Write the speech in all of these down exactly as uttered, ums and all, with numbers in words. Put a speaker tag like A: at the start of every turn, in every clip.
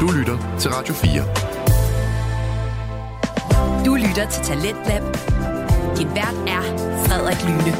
A: Du lytter til Radio fire.
B: Du lytter til Talentlab. Din vært er Frederik Lyne.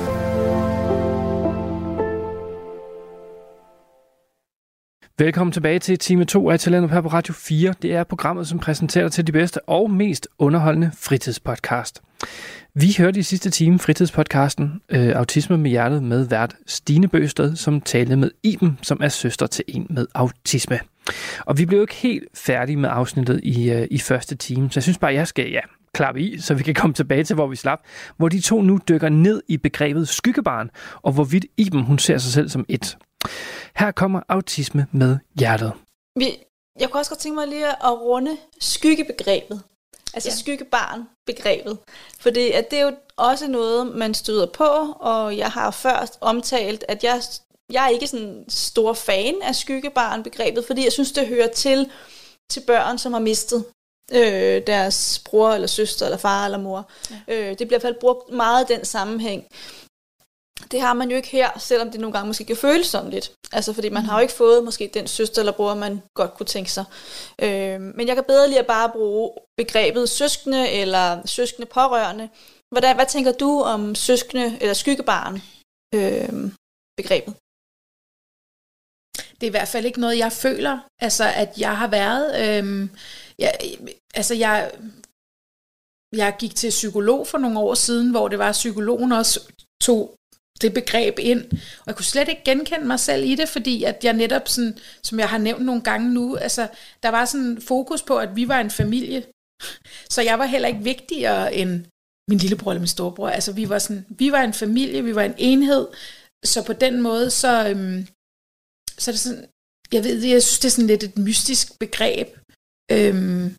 C: Velkommen tilbage til time to af Talentlab her på Radio fire. Det er programmet, som præsenterer dig til de bedste og mest underholdende fritidspodcast. Vi hørte i sidste time fritidspodcasten øh, Autisme med hjertet med vært Stine Bøsted, som talte med Iben, som er søster til en med autisme. Og vi blev jo ikke helt færdige med afsnittet i, øh, i første time, så jeg synes bare, jeg skal ja, klappe i, så vi kan komme tilbage til, hvor vi slap, hvor de to nu dykker ned i begrebet skyggebarn, og hvorvidt Iben hun ser sig selv som et. Her kommer Autisme med hjertet.
D: Vi, jeg kunne også godt tænke mig lige at runde skyggebegrebet. Altså ja. skyggebarn-begrebet. Fordi at det er jo også noget, man støder på, og jeg har først omtalt, at jeg, jeg er ikke sådan en stor fan af skyggebarn-begrebet, fordi jeg synes, det hører til, til børn, som har mistet øh, deres bror, eller søster, eller far, eller mor. Ja. Øh, det bliver i hvert fald brugt meget i den sammenhæng. Det har man jo ikke her, selvom det nogle gange måske kan føles som lidt. Altså fordi man mm. har jo ikke fået måske den søster eller bror, man godt kunne tænke sig. Øh, men jeg kan bedre lige at bare bruge begrebet søskende eller søskende pårørende. Hvordan, hvad tænker du om søskende eller skyggebarn øh, begrebet?
E: Det er i hvert fald ikke noget, jeg føler, altså at jeg har været. Øh, jeg, altså jeg, jeg gik til psykolog for nogle år siden, hvor det var, at psykologen også tog det begreb ind, og jeg kunne slet ikke genkende mig selv i det, fordi at jeg netop sådan, som jeg har nævnt nogle gange nu, altså der var sådan fokus på, at vi var en familie, så jeg var heller ikke vigtigere end min lillebror eller min storebror, altså vi var sådan, vi var en familie, vi var en enhed, så på den måde, så, øhm, så er det sådan, jeg ved, jeg synes det er sådan lidt et mystisk begreb, øhm,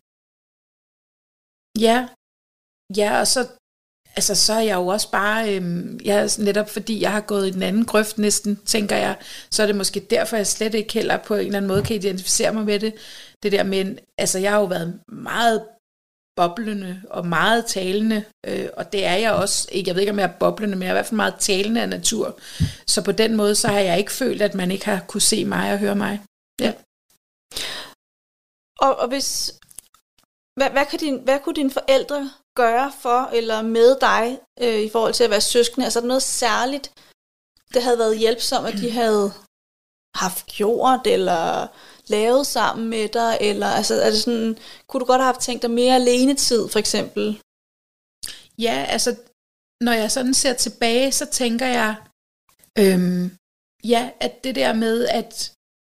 E: ja, ja, og så Altså, så er jeg jo også bare, øhm, jeg netop fordi jeg har gået i den anden grøft næsten, tænker jeg, så er det måske derfor, jeg slet ikke heller på en eller anden måde kan identificere mig med det. Det der med, altså jeg har jo været meget boblende og meget talende, øh, og det er jeg også, ikke, jeg ved ikke om jeg er boblende, men jeg er i hvert fald meget talende af natur. Så på den måde, så har jeg ikke følt, at man ikke har kunne se mig og høre mig. Ja.
D: Og, og hvis, hvad, hvad, kan din, hvad kunne dine forældre gøre for eller med dig øh, i forhold til at være søskende? Altså er der noget særligt, det havde været hjælpsomt, at de havde haft gjort eller lavet sammen med dig? Eller altså, er det sådan, kunne du godt have haft tænkt dig mere alenetid for eksempel?
E: Ja, altså når jeg sådan ser tilbage, så tænker jeg, øhm, ja, at det der med, at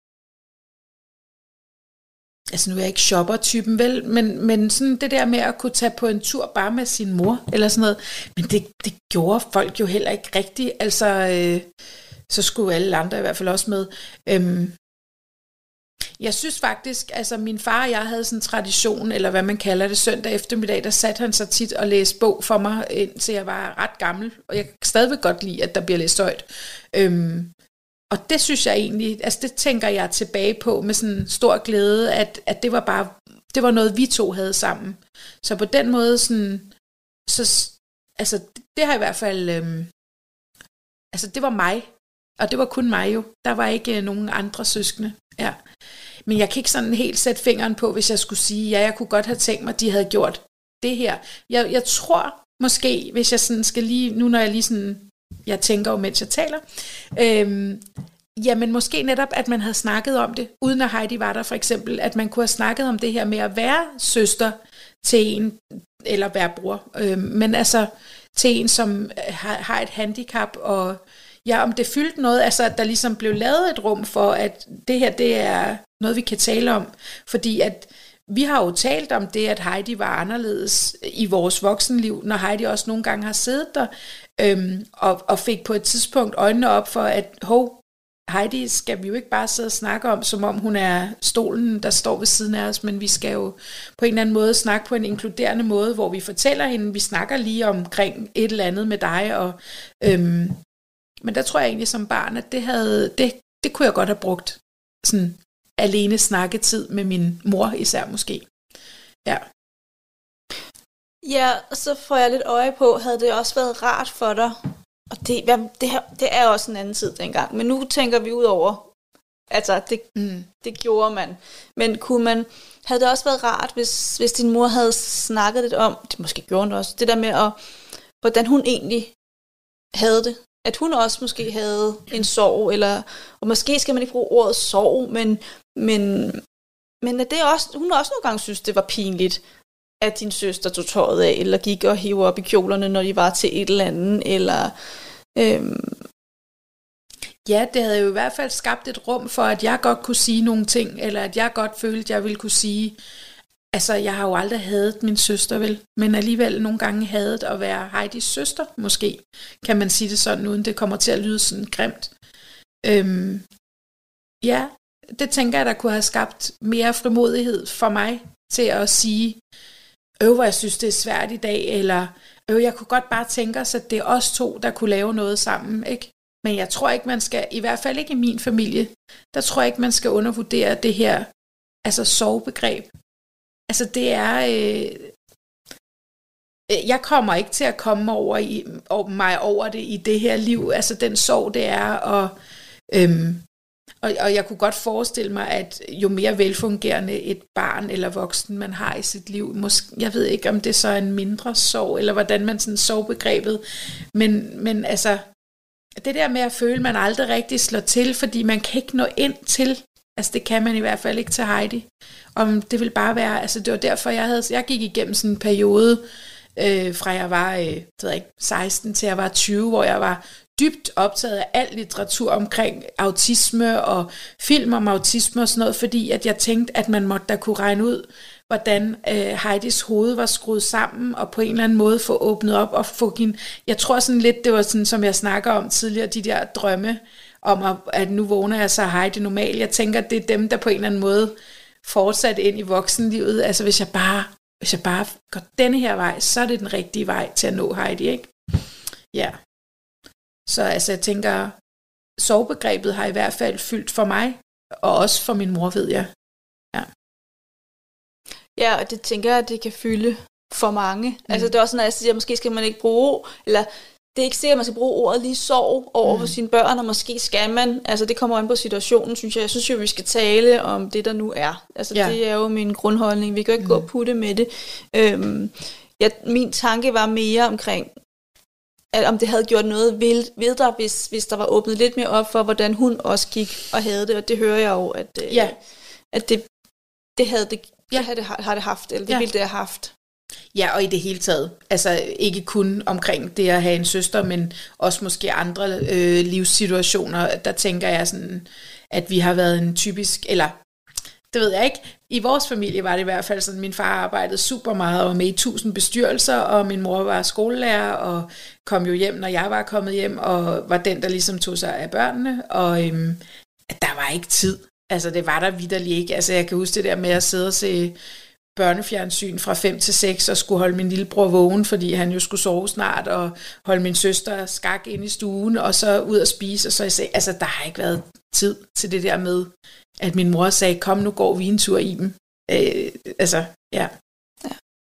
E: altså nu er jeg ikke shopper-typen, vel, men, men sådan det der med at kunne tage på en tur bare med sin mor, eller sådan noget, men det, det gjorde folk jo heller ikke rigtigt, altså, øh, så skulle alle andre i hvert fald også med. Øhm, jeg synes faktisk, altså min far og jeg havde sådan en tradition, eller hvad man kalder det, søndag eftermiddag, der satte han sig tit og læste bog for mig, indtil jeg var ret gammel, og jeg kan stadigvæk godt lide, at der bliver læst højt. Øhm, Og det synes jeg egentlig, altså det tænker jeg tilbage på med sådan stor glæde, at, at det var bare, det var noget vi to havde sammen. Så på den måde sådan, så, altså det har i hvert fald, øhm, altså det var mig, og det var kun mig jo. Der var ikke øh, nogen andre søskende, ja. Men jeg kan ikke sådan helt sætte fingeren på, hvis jeg skulle sige, ja, jeg kunne godt have tænkt mig, at de havde gjort det her. Jeg, jeg tror måske, hvis jeg sådan skal lige, nu når jeg lige sådan, jeg tænker jo, mens jeg taler, øhm, jamen måske netop, at man havde snakket om det, uden at Heidi var der for eksempel, at man kunne have snakket om det her med at være søster til en, eller være bror, øhm, men altså til en, som har, har et handicap, og ja, om det fyldte noget, altså at der ligesom blev lavet et rum for, at det her, det er noget, vi kan tale om, fordi at vi har jo talt om det, at Heidi var anderledes i vores voksenliv, når Heidi også nogle gange har siddet der, øhm, og, og fik på et tidspunkt øjnene op for, at hov, Heidi skal vi jo ikke bare sidde og snakke om, som om hun er stolen, der står ved siden af os, men vi skal jo på en eller anden måde snakke på en inkluderende måde, hvor vi fortæller hende, vi snakker lige omkring et eller andet med dig, og, øhm, men der tror jeg egentlig som barn, at det, havde, det, det kunne jeg godt have brugt, sådan alene snakketid med min mor især måske. Ja.
D: Ja, og så får jeg lidt øje på, havde det også været rart for dig, og det, det, her, det er også en anden tid dengang, men nu tænker vi ud over Altså, det, mm. det gjorde man. Men kunne man, havde det også været rart, hvis, hvis din mor havde snakket lidt om, det måske gjorde hun også, det der med, at, hvordan hun egentlig havde det. At hun også måske havde en sorg, eller, og måske skal man ikke bruge ordet sorg, men, men, men at det også, hun også nogle gange synes, det var pinligt, at din søster tog tøjet af, eller gik og hævde op i kjolerne, når de var til et eller andet, eller... Øhm,
E: Ja, det havde jo i hvert fald skabt et rum for, at jeg godt kunne sige nogle ting, eller at jeg godt følte, at jeg ville kunne sige, altså jeg har jo aldrig hadet min søster vel, men alligevel nogle gange hadet at være Heidis søster, måske, kan man sige det sådan, uden det kommer til at lyde sådan grimt. Øhm, ja, det tænker jeg, der kunne have skabt mere frimodighed for mig, til at sige, øv, hvor jeg synes, det er svært i dag, eller øv, jeg kunne godt bare tænke os, at det er os to, der kunne lave noget sammen, ikke? Men jeg tror ikke, man skal, i hvert fald ikke i min familie, der tror jeg ikke, man skal undervurdere det her, altså sorgbegreb. Altså det er, øh, jeg kommer ikke til at komme over, i, over mig over det i det her liv, altså den sorg det er, og, øhm, og, og jeg kunne godt forestille mig, at jo mere velfungerende et barn eller voksen man har i sit liv, måske, jeg ved ikke, om det så er en mindre sorg, eller hvordan man sådan sorgbegrebet, men, men altså, det der med at føle, at man aldrig rigtig slår til, fordi man kan ikke nå ind til, altså det kan man i hvert fald ikke til Heidi. Om det vil bare være, altså det var derfor, jeg havde, jeg gik igennem sådan en periode, øh, fra jeg var øh, det ved jeg ikke, seksten til jeg var tyve, hvor jeg var dybt optaget af al litteratur omkring autisme og film om autisme og sådan noget, fordi at jeg tænkte, at man måtte da kunne regne ud, hvordan øh, Heidis hoved var skruet sammen, og på en eller anden måde få åbnet op og få hende. Jeg tror sådan lidt, det var sådan, som jeg snakker om tidligere, de der drømme om, at, at nu vågner jeg så Heidi normal. Jeg tænker, at det er dem, der på en eller anden måde fortsat ind i voksenlivet. Altså hvis jeg bare, hvis jeg bare går denne her vej, så er det den rigtige vej til at nå Heidi, ikke? Ja. Så altså jeg tænker, sorgbegrebet har i hvert fald fyldt for mig, og også for min mor, ved jeg. Ja.
D: Ja, og det tænker jeg, at det kan fylde for mange. Mm. Altså det er også sådan, at jeg siger, at måske skal man ikke bruge, eller det er ikke sikkert, at man skal bruge ordet lige sorg over mm. for sine børn, og måske skal man. Altså det kommer an på situationen, synes jeg. Jeg synes jo, vi skal tale om det, der nu er. Altså ja. Det er jo min grundholdning. Vi kan jo ikke mm. gå og putte med det. Øhm, ja, min tanke var mere omkring, at om det havde gjort noget ved, ved dig, hvis, hvis der var åbnet lidt mere op for, hvordan hun også gik og havde det. Og det hører jeg jo, at, øh,
E: ja.
D: at det, det havde det Ja, det har det haft, eller det ja. ville det have haft.
E: Ja, og i det hele taget. Altså ikke kun omkring det at have en søster, men også måske andre øh, livssituationer. Der tænker jeg sådan, at vi har været en typisk, eller det ved jeg ikke. I vores familie var det i hvert fald sådan, min far arbejdede super meget og var med i tusind bestyrelser, og min mor var skolelærer og kom jo hjem, når jeg var kommet hjem, og var den, der ligesom tog sig af børnene. Og øhm, der var ikke tid. Altså det var der vitterlig ikke. Altså jeg kan huske det der med at sidde og se børnefjernsyn fra fem til seks og skulle holde min lillebror vågen, fordi han jo skulle sove snart, og holde min søster skak ind i stuen, og så ud og spise. Og så jeg sagde, altså der har ikke været tid til det der med, at min mor sagde, kom nu går vi en tur i dem. Øh, altså ja. ja.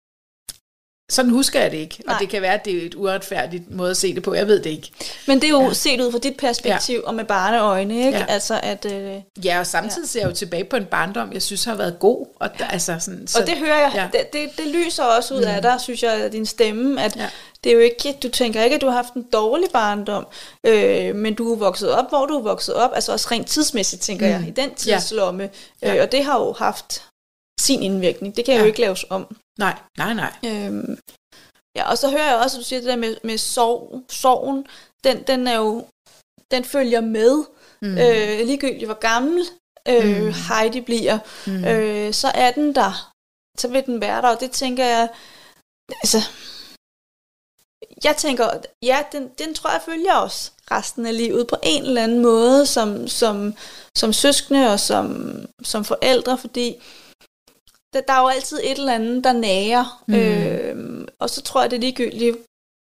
E: Sådan husker jeg det ikke. Nej. Og det kan være, at det er et uretfærdigt måde at se det på. Jeg ved det ikke.
D: Men det er jo ja. set ud fra dit perspektiv, ja. og med barneøjne, ikke?
E: Ja.
D: Altså, at, øh,
E: ja, og samtidig ja. ser jeg jo tilbage på en barndom, jeg synes har været god. Og, ja. altså, sådan, så,
D: og det hører jeg, ja. det, det, det lyser også ud mm. af dig, synes jeg, af din stemme, at ja. det er jo ikke, du tænker ikke, at du har haft en dårlig barndom, øh, men du er vokset op, hvor du er vokset op, altså også rent tidsmæssigt, tænker mm. jeg, i den tidslomme, ja. øh, og det har jo haft sin indvirkning, det kan ja. jo ikke laves om.
E: Nej, nej, nej.
D: Øhm, ja, og så hører jeg også, at du siger det der med, med sorg, sorgen, den, den er jo, den følger med, mm. øh, ligegyldigt hvor gammel øh, mm. Heidi bliver, mm. øh, så er den der, så vil den være der, og det tænker jeg, altså, jeg tænker, ja, den, den tror jeg følger os resten af livet på en eller anden måde, som, som, som søskende og som, som forældre, fordi der er jo altid et eller andet, der nager. Mm. Øh, og så tror jeg, det er ligegyldigt,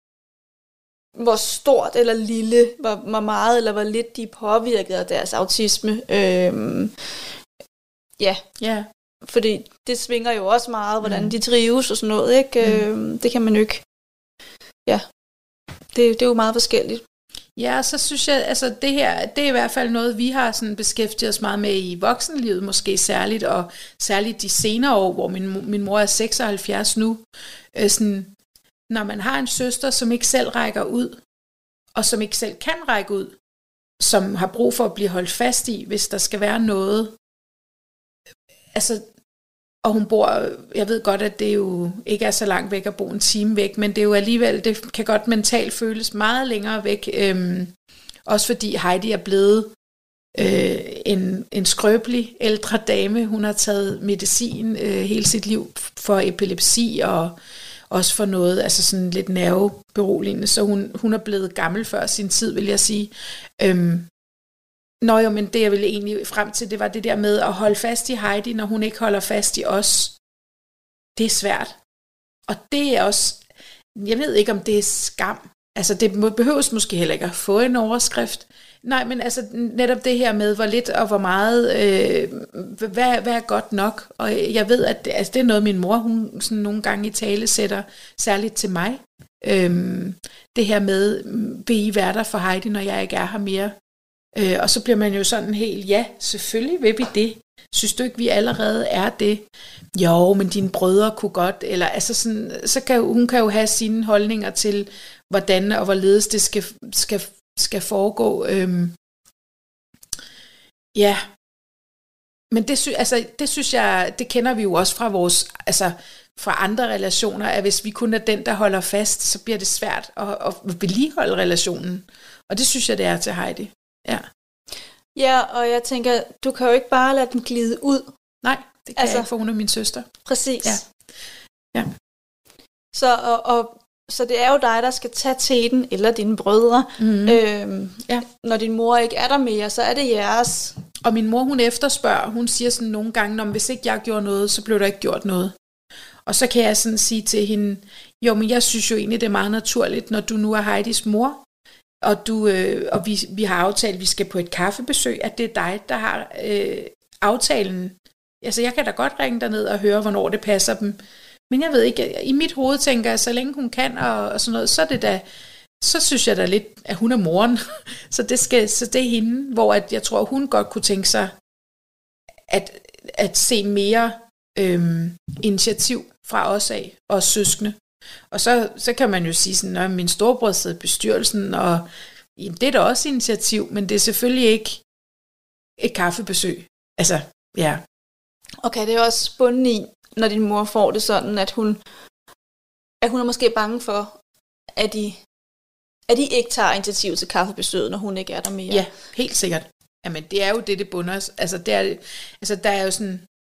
D: hvor stort eller lille, hvor, hvor meget eller hvor lidt de er påvirket af deres autisme. Øh, ja,
E: yeah.
D: fordi det svinger jo også meget, hvordan mm. de trives og sådan noget. Ikke? Mm. Øh, det kan man jo ikke. Ja, det, det er jo meget forskelligt.
E: Ja, så synes jeg, altså det her, det er i hvert fald noget, vi har sådan beskæftiget os meget med i voksenlivet, måske særligt, og særligt de senere år, hvor min, min mor er seksoghalvfjerds nu. Øh, sådan, når man har en søster, som ikke selv rækker ud, og som ikke selv kan række ud, som har brug for at blive holdt fast i, hvis der skal være noget. Altså, og hun bor, jeg ved godt, at det jo ikke er så langt væk at bo en time væk, men det er jo alligevel, det kan godt mentalt føles meget længere væk. Øhm, også fordi Heidi er blevet øh, en, en skrøbelig ældre dame. Hun har taget medicin øh, hele sit liv for epilepsi og også for noget, altså sådan lidt nerveberoligende, så hun, hun er blevet gammel før sin tid, vil jeg sige. Øhm, Nå jo, men det jeg ville egentlig frem til, det var det der med at holde fast i Heidi, når hun ikke holder fast i os. Det er svært. Og det er også, jeg ved ikke om det er skam. Altså det behøves måske heller ikke at få en overskrift. Nej, men altså netop det her med, hvor lidt og hvor meget, øh, hvad, hvad er godt nok. Og jeg ved, at altså, det er noget, min mor, hun sådan nogle gange i tale sætter, særligt til mig. Øhm, det her med, vil I være der for Heidi, når jeg ikke er her mere? Øh, og så bliver man jo sådan helt, ja, selvfølgelig vil vi det. Synes du ikke, vi allerede er det? Jo, men dine brødre kunne godt. Eller altså sådan, så kan hun kan jo have sine holdninger til, hvordan og hvorledes det skal, skal, skal foregå. Øhm, ja, men det, sy, altså, det synes jeg, det kender vi jo også fra vores, altså fra andre relationer, at hvis vi kun er den, der holder fast, så bliver det svært at, at vedligeholde relationen. Og det synes jeg, det er til Heidi. Ja.
D: Ja, og jeg tænker, du kan jo ikke bare lade den glide ud.
E: Nej, det kan altså, jeg ikke, for hun er min søster.
D: Præcis.
E: Ja. Ja.
D: Så, og, og, så det er jo dig, der skal tage teten, eller dine brødre. Mm-hmm. Øhm,
E: ja.
D: Når din mor ikke er der mere, så er det jeres.
E: Og min mor, hun efterspørger, hun siger sådan nogle gange, om hvis ikke jeg gjorde noget, så blev der ikke gjort noget. Og så kan jeg sådan sige til hende, jo, men jeg synes jo egentlig, det er meget naturligt, når du nu er Heidis mor, og, du, øh, og vi, vi har aftalt, at vi skal på et kaffebesøg, at det er dig, der har øh, aftalen. Altså, jeg kan da godt ringe derned og høre, hvornår det passer dem. Men jeg ved ikke, i mit hoved tænker jeg, så længe hun kan og, og sådan noget, så er det da, så synes jeg da lidt, at hun er moren. så, det skal, så det er hende, hvor at jeg tror, hun godt kunne tænke sig, at, at se mere øh, initiativ fra os af, og søskende. Og så, så kan man jo sige sådan, at min storebror sidder i bestyrelsen, og jamen, det er da også initiativ, men det er selvfølgelig ikke et kaffebesøg. Altså, ja.
D: Okay, det er også bunden i, når din mor får det sådan, at hun, at hun er måske bange for, at de, at de ikke tager initiativ til kaffebesøget, når hun ikke er der mere.
E: Ja, helt sikkert. Jamen, det er jo det, det bunder. Altså, det er, altså der er jo sådan,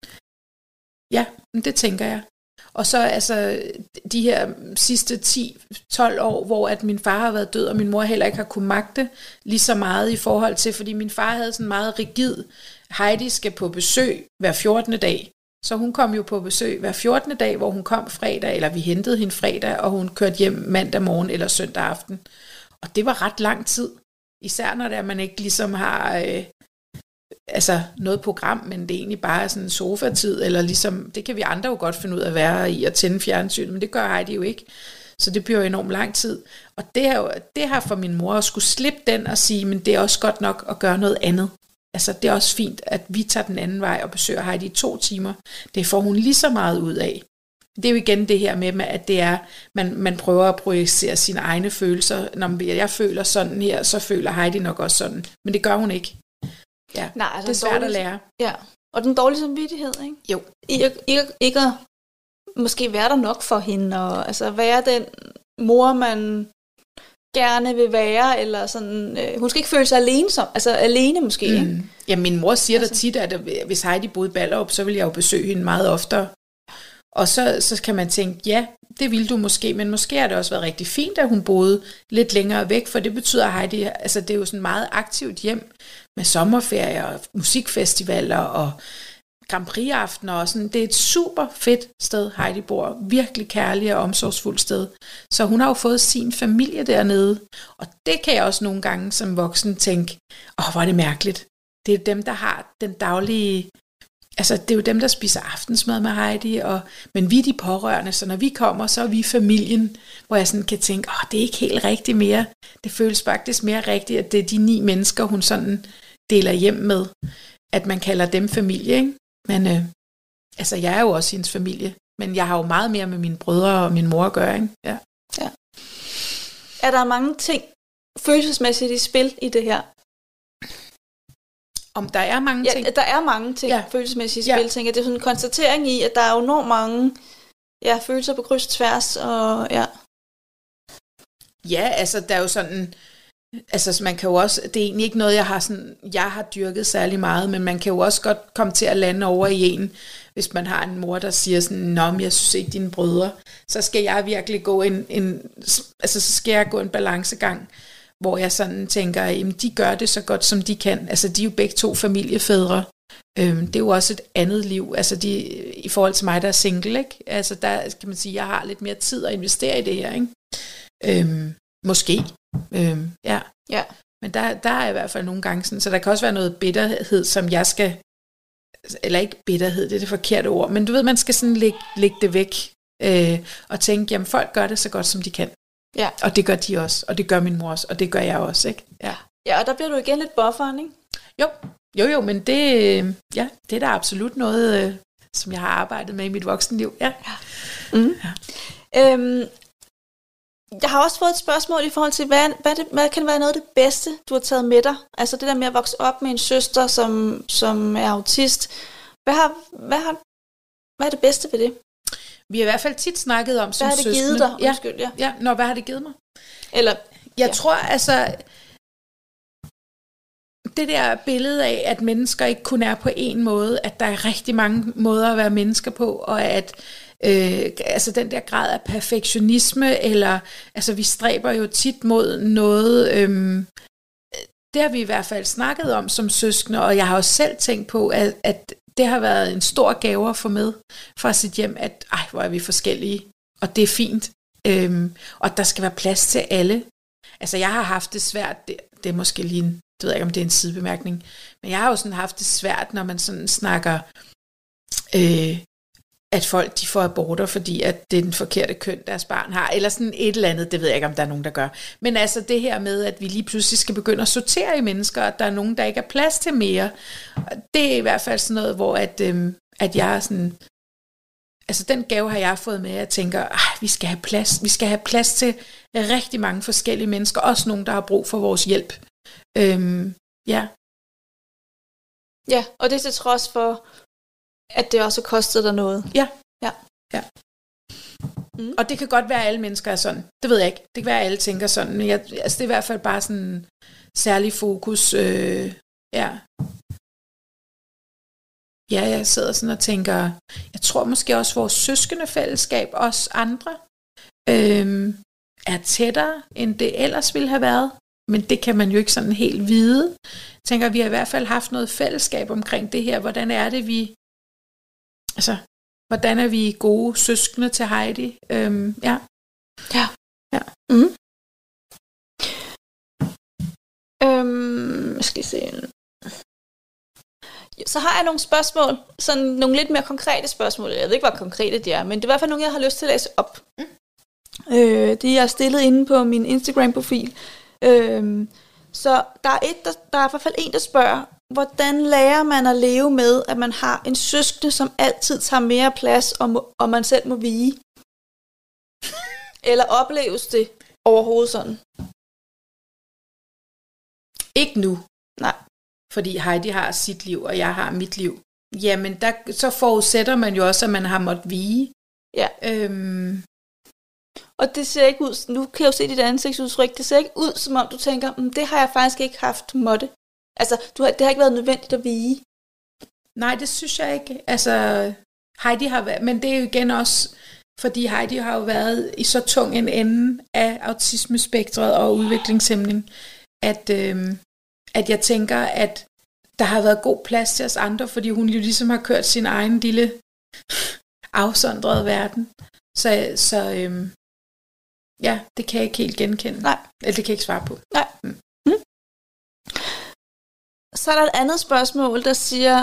E: ja, det tænker jeg. Og så altså de her sidste ti til tolv år, hvor at min far har været død, og min mor heller ikke har kunnet magte lige så meget i forhold til, fordi min far havde sådan meget rigid, Heidi skal på besøg hver fjortende dag. Så hun kom jo på besøg hver fjortende dag, hvor hun kom fredag, eller vi hentede hende fredag, og hun kørte hjem mandag morgen eller søndag aften. Og det var ret lang tid. Især når det er, man ikke ligesom har øh, altså noget program, men det er egentlig bare sådan en sofatid, eller ligesom, det kan vi andre jo godt finde ud af at være i, at tænde fjernsyn, men det gør Heidi jo ikke. Så det bliver jo enormt lang tid. Og det har, jo, det har for min mor at skulle slippe den og sige, men det er også godt nok at gøre noget andet. Altså det er også fint, at vi tager den anden vej og besøger Heidi i to timer. Det får hun lige så meget ud af. Det er jo igen det her med, at det er, man, man prøver at projicere sine egne følelser. Når jeg føler sådan her, så føler Heidi nok også sådan. Men det gør hun ikke. Ja,
D: nej, altså
E: det er svært dårlig, at lære.
D: Ja, og den dårlige samvittighed, ikke?
E: Jo.
D: Ikke, ikke, ikke at måske være der nok for hende, og altså være den mor, man gerne vil være, eller sådan, øh, hun skal ikke føle sig alene, som, altså alene måske, mm. ikke?
E: Ja, min mor siger altså, da tit, at hvis Heidi boede i Ballerup, så ville jeg jo besøge hende meget oftere. Og så, så kan man tænke, ja, det ville du måske, men måske har det også været rigtig fint, at hun boede lidt længere væk, for det betyder, at Heidi, altså det er jo sådan meget aktivt hjem, med sommerferier og musikfestivaler og Grand Prix-aftener og sådan. Det er et super fedt sted, Heidi bor. Virkelig kærlig og omsorgsfuldt sted. Så hun har jo fået sin familie dernede. Og det kan jeg også nogle gange som voksen tænke, åh, hvor er det mærkeligt. Det er dem, der har den daglige altså det er jo dem, der spiser aftensmad med Heidi, og, men vi er de pårørende, så når vi kommer, så er vi familien, hvor jeg sådan kan tænke, åh, det er ikke helt rigtigt mere. Det føles faktisk mere rigtigt, at det er de ni mennesker, hun sådan deler hjem med, at man kalder dem familie, ikke? Men øh, altså, jeg er jo også hendes familie, men jeg har jo meget mere med mine brødre og min mor at gøre, ikke? Ja.
D: Ja. Er der mange ting følelsesmæssigt i spil i det her?
E: Om der er mange ting?
D: Ja, der er mange ting
E: ja.
D: følelsesmæssigt i spil,
E: ja.
D: tænker jeg. Det er sådan en konstatering i, at der er jo enormt mange ja, følelser på kryds og tværs, og ja.
E: Ja, altså der er jo sådan, altså man kan jo også, det er egentlig ikke noget, jeg har sådan, jeg har dyrket særlig meget, men man kan jo også godt komme til at lande over i en, hvis man har en mor, der siger sådan, nå, men jeg synes ikke dine brødre, så skal jeg virkelig gå en, en altså så skal jeg gå en balancegang, hvor jeg sådan tænker, jamen de gør det så godt som de kan, altså de er jo begge to familiefædre, øhm, det er jo også et andet liv, altså de, i forhold til mig, der er single, ikke? Altså der kan man sige, jeg har lidt mere tid at investere i det her, ikke? Øhm, måske, øhm, ja.
D: ja.
E: Men der, der er i hvert fald nogle gange sådan, så der kan også være noget bitterhed, som jeg skal, eller ikke bitterhed, det er det forkerte ord, men du ved, man skal sådan lægge, lægge det væk, øh, og tænke, jamen folk gør det så godt som de kan.
D: Ja.
E: Og det gør de også, og det gør min mor også, og det gør jeg også, ikke? Ja,
D: ja og der bliver du igen lidt bufferen, ikke?
E: Jo, jo, jo, men det, ja, det er da absolut noget, øh, som jeg har arbejdet med i mit voksenliv, ja.
D: ja. Mm. ja. Øhm, jeg har også fået et spørgsmål i forhold til, hvad, hvad, det, hvad kan være noget af det bedste, du har taget med dig? Altså det der med at vokse op med en søster, som, som er autist. Hvad, har, hvad, har, hvad er det bedste ved det?
E: Vi har i hvert fald tit snakket om som
D: søskende. Hvad har det
E: søskende.
D: givet dig?
E: Ja,
D: Undskyld, ja.
E: ja. Nå, hvad har det givet mig?
D: Eller,
E: jeg
D: ja.
E: tror altså, det der billede af, at mennesker ikke kun er på en måde, at der er rigtig mange måder at være mennesker på, og at øh, altså den der grad af perfektionisme, eller altså vi stræber jo tit mod noget, øh, det har vi i hvert fald snakket om som søskende, og jeg har også selv tænkt på, at, at det har været en stor gave at få med fra sit hjem, at ej, hvor er vi forskellige, og det er fint, øhm, og der skal være plads til alle. Altså jeg har haft det svært, det, det er måske lige en, det ved jeg ikke om det er en sidebemærkning, men jeg har jo sådan haft det svært, når man sådan snakker, øh, at folk de får aborter, fordi at det er den forkerte køn, deres barn har, eller sådan et eller andet, det ved jeg ikke, om der er nogen, der gør. Men altså det her med, at vi lige pludselig skal begynde at sortere i mennesker, at der er nogen, der ikke er plads til mere, det er i hvert fald sådan noget, hvor at, øhm, at jeg er sådan, altså den gave har jeg fået med, at jeg tænker, vi skal have plads, vi skal have plads til rigtig mange forskellige mennesker, også nogen, der har brug for vores hjælp. Øhm, ja.
D: Ja, og det er til trods for, at det også kostede dig noget.
E: Ja.
D: Ja.
E: ja. Mm. Og det kan godt være, at alle mennesker er sådan. Det ved jeg ikke. Det kan være, at alle tænker sådan. Men jeg, altså, det er i hvert fald bare sådan en særlig fokus. Øh, ja. Ja, jeg sidder sådan og tænker, jeg tror måske også, vores søskendefællesskab, os andre, øh, er tættere, end det ellers ville have været. Men det kan man jo ikke sådan helt vide. Jeg tænker, vi har i hvert fald haft noget fællesskab omkring det her. Hvordan er det, vi... Altså, hvordan er vi gode søskende til Heidi? Øhm, ja.
D: Ja.
E: Ja.
D: Mm. Øhm, jeg skal se. Så har jeg nogle spørgsmål, sådan nogle lidt mere konkrete spørgsmål. Jeg ved ikke, hvor konkrete de er, men det er i hvert fald nogle, jeg har lyst til at læse op. Mm. Øh, de er stillet inde på min Instagram-profil. Øh, så der er, et, der, der er i hvert fald en, der spørger, hvordan lærer man at leve med, at man har en søskende, som altid tager mere plads, og, må, og man selv må vige? Eller opleves det overhovedet sådan?
E: Ikke nu.
D: Nej.
E: Fordi Heidi har sit liv, og jeg har mit liv. Jamen, der, så forudsætter man jo også, at man har måttet vige.
D: Ja.
E: Øhm.
D: Og det ser ikke ud, nu kan jeg jo se dit ansigtsudtryk, det ser ikke ud, som om du tænker, mm, det har jeg faktisk ikke haft måtte. Altså, du har, det har ikke været nødvendigt at vige.
E: Nej, det synes jeg ikke. Altså, Heidi har været, men det er jo igen også, fordi Heidi har jo været i så tung en ende af autismespektret og udviklingshæmning, at, øhm, at jeg tænker, at der har været god plads til os andre, fordi hun jo ligesom har kørt sin egen lille afsondrede verden. Så, så øhm, ja, det kan jeg ikke helt genkende.
D: Nej.
E: Eller det kan jeg ikke svare på.
D: Nej. Mm. Mm. Så er der et andet spørgsmål, der siger,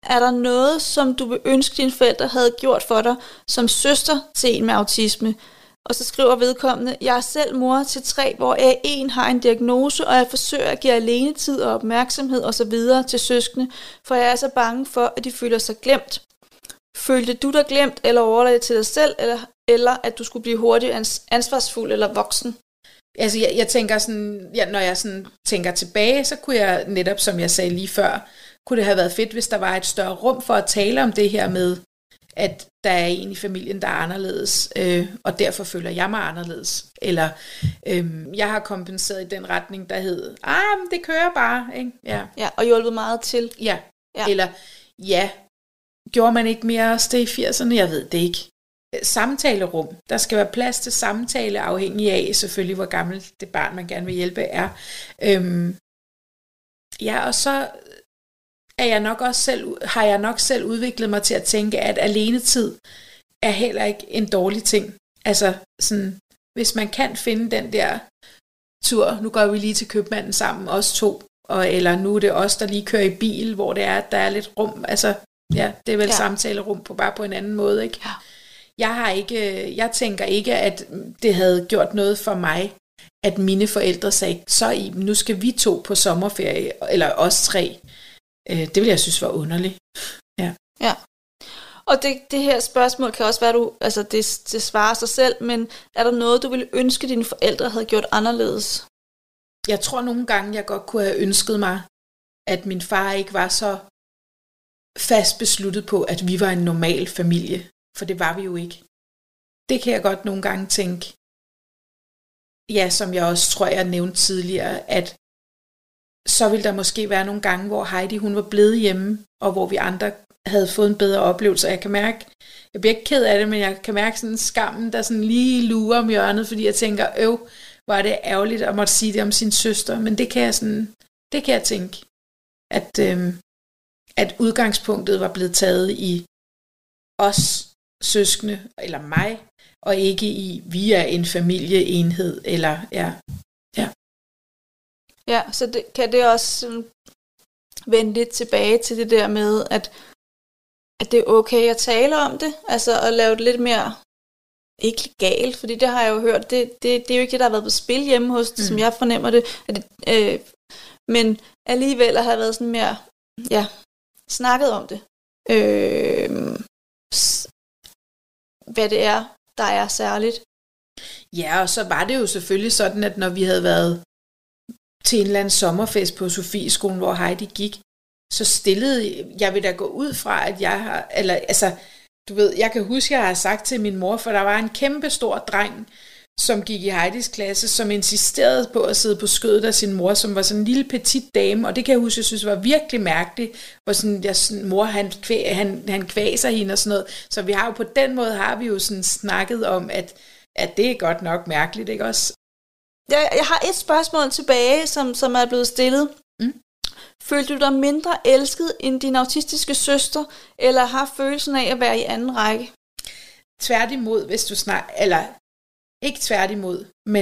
D: er der noget, som du vil ønske, dine forældre havde gjort for dig, som søster til en med autisme? Og så skriver vedkommende, jeg er selv mor til tre, hvor A en har en diagnose, og jeg forsøger at give alenetid og opmærksomhed osv. til søskende, for jeg er så bange for, at de føler sig glemt. Følte du dig glemt, eller overlade det til dig selv, eller, eller at du skulle blive hurtigt ans- ansvarsfuld eller voksen?
E: Altså, jeg, jeg tænker sådan, ja, når jeg sådan tænker tilbage, så kunne jeg netop, som jeg sagde lige før, kunne det have været fedt, hvis der var et større rum for at tale om det her med, at der er en i familien, der er anderledes, øh, og derfor føler jeg mig anderledes. Eller øh, jeg har kompenseret i den retning, der hed, ah, men det kører bare, ikke? Ja.
D: Ja, og hjulpet meget til.
E: Ja.
D: Ja.
E: Eller, ja, gjorde man ikke mere også det i firserne? Jeg ved det ikke. Samtalerum. Der skal være plads til samtale, afhængig af selvfølgelig, hvor gammelt det barn, man gerne vil hjælpe, er. Øhm, ja, og så er jeg nok også selv, har jeg nok selv udviklet mig til at tænke, at alenetid er heller ikke en dårlig ting. Altså, sådan, hvis man kan finde den der tur, nu går vi lige til købmanden sammen, os to, og, eller nu er det os, der lige kører i bil, hvor det er, der er lidt rum, altså, ja, det er vel ja. Samtalerum på bare på en anden måde, ikke?
D: Ja.
E: Jeg har ikke, jeg tænker ikke, at det havde gjort noget for mig, at mine forældre sagde, så i, nu skal vi to på sommerferie, eller os tre. Det ville jeg synes var underligt. Ja.
D: Ja. Og det, det her spørgsmål kan også være, du, altså det, det svarer sig selv, men er der noget, du ville ønske, dine forældre havde gjort anderledes?
E: Jeg tror nogle gange, jeg godt kunne have ønsket mig, at min far ikke var så fast besluttet på, at vi var en normal familie. For det var vi jo ikke. Det kan jeg godt nogle gange tænke, ja, som jeg også tror, jeg nævnte tidligere, at så ville der måske være nogle gange, hvor Heidi hun var blevet hjemme, og hvor vi andre havde fået en bedre oplevelse. Og jeg kan mærke, jeg bliver ikke ked af det, men jeg kan mærke sådan skammen, der sådan lige lurer om hjørnet, fordi jeg tænker, øv, hvor er det ærgerligt at måtte sige det om sin søster. Men det kan jeg sådan, det kan jeg tænke, at, øhm, at udgangspunktet var blevet taget i os søskende, eller mig, og ikke i, vi er en familieenhed, eller ja. Ja,
D: ja så det, kan det også sådan, vende lidt tilbage til det der med, at, at det er okay at tale om det, altså at lave det lidt mere, ikke legalt, fordi det har jeg jo hørt, det, det, det er jo ikke det, der har været på spil hjemme hos det, mm. som jeg fornemmer det, at det øh, men alligevel har jeg været sådan mere, ja, snakket om det. Øh, hvad det er, der er særligt.
E: Ja, og så var det jo selvfølgelig sådan, at når vi havde været til en eller anden sommerfest på Sofieskolen, hvor Heidi gik, så stillede, jeg vil da gå ud fra, at jeg har, eller altså, du ved, jeg kan huske, jeg har sagt til min mor, for der var en kæmpe stor dreng, som gik i Heidis klasse, som insisterede på at sidde på skødet af sin mor, som var sådan en lille petit dame, og det kan jeg huske, jeg synes var virkelig mærkeligt, hvor sådan, jeg, sådan, mor, han, kvæ, han, han kvæser hende og sådan noget, så vi har jo på den måde, har vi jo sådan snakket om, at, at det er godt nok mærkeligt, ikke også?
D: Jeg, jeg har et spørgsmål tilbage, som, som er blevet stillet. Mm. Følte du dig mindre elsket end din autistiske søster, eller har følelsen af at være i anden række?
E: Tværtimod, hvis du snakker, eller ikke tværtimod, men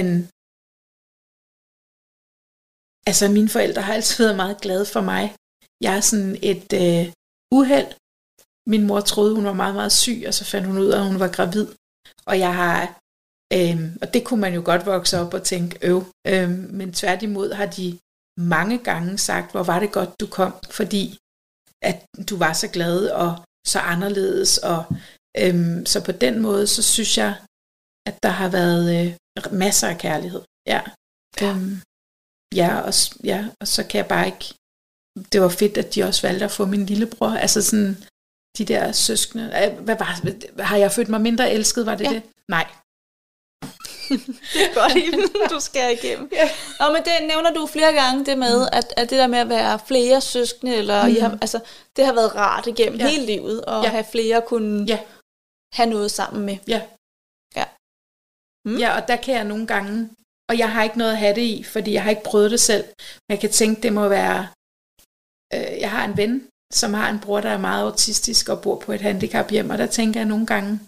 E: altså mine forældre har altid været meget glade for mig. Jeg er sådan et øh, uheld. Min mor troede, hun var meget, meget syg, og så fandt hun ud af, at hun var gravid. Og jeg har, øh, og det kunne man jo godt vokse op og tænke, øv. Øh, men tværtimod har de mange gange sagt, hvor var det godt, du kom, fordi at du var så glad og så anderledes. Og øh, så på den måde, så synes jeg, at der har været øh, masser af kærlighed. Ja. Ja. Øhm, ja, og, ja, og så kan jeg bare ikke... Det var fedt, at de også valgte at få min lillebror. Altså sådan, de der søskende... Hvad var, har jeg følt mig mindre elsket, var det ja. det? Nej.
D: Det er godt, Iben, du skærer igennem. Ja. Nå, men det nævner du flere gange, det med, mm. at, at det der med at være flere søskende, eller mm. I har, altså, det har været rart igennem ja. hele livet, og ja. have flere kunne ja. have noget sammen med.
E: Ja.
D: Ja.
E: Mm. Ja, og der kan jeg nogle gange, og jeg har ikke noget at have det i, fordi jeg har ikke prøvet det selv, men jeg kan tænke, det må være, øh, jeg har en ven, som har en bror, der er meget autistisk, og bor på et handicaphjem, og der tænker jeg nogle gange,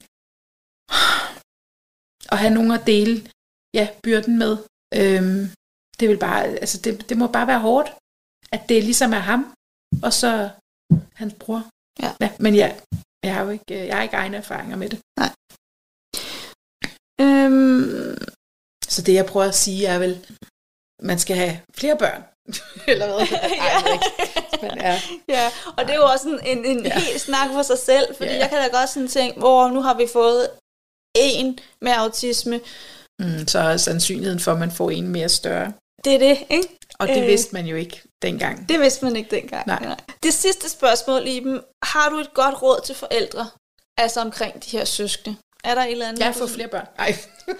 E: at have nogen at dele, ja, byrden med, øhm, det vil bare, altså det, det må bare være hårdt, at det ligesom er ham, og så hans bror. Ja. ja men jeg, jeg har jo ikke, jeg har ikke egne erfaringer med det.
D: Nej. Øhm.
E: Så det, jeg prøver at sige, er vel, man skal have flere børn. Eller hvad? Ej, jeg ikke. Men, ja.
D: ja, og det er jo også en, en, en ja. helt snak for sig selv, fordi ja. jeg kan da godt sådan tænke, hvor nu har vi fået en med autisme.
E: Mm, så er sandsynligheden for, at man får en mere større.
D: Det er det, ikke?
E: Og det øh, vidste man jo ikke dengang.
D: Det vidste man ikke dengang.
E: Nej.
D: Nej. Det sidste spørgsmål, Iben. Har du et godt råd til forældre, altså omkring de her søskende? Er der et eller andet?
E: Jeg får flere børn. Nej.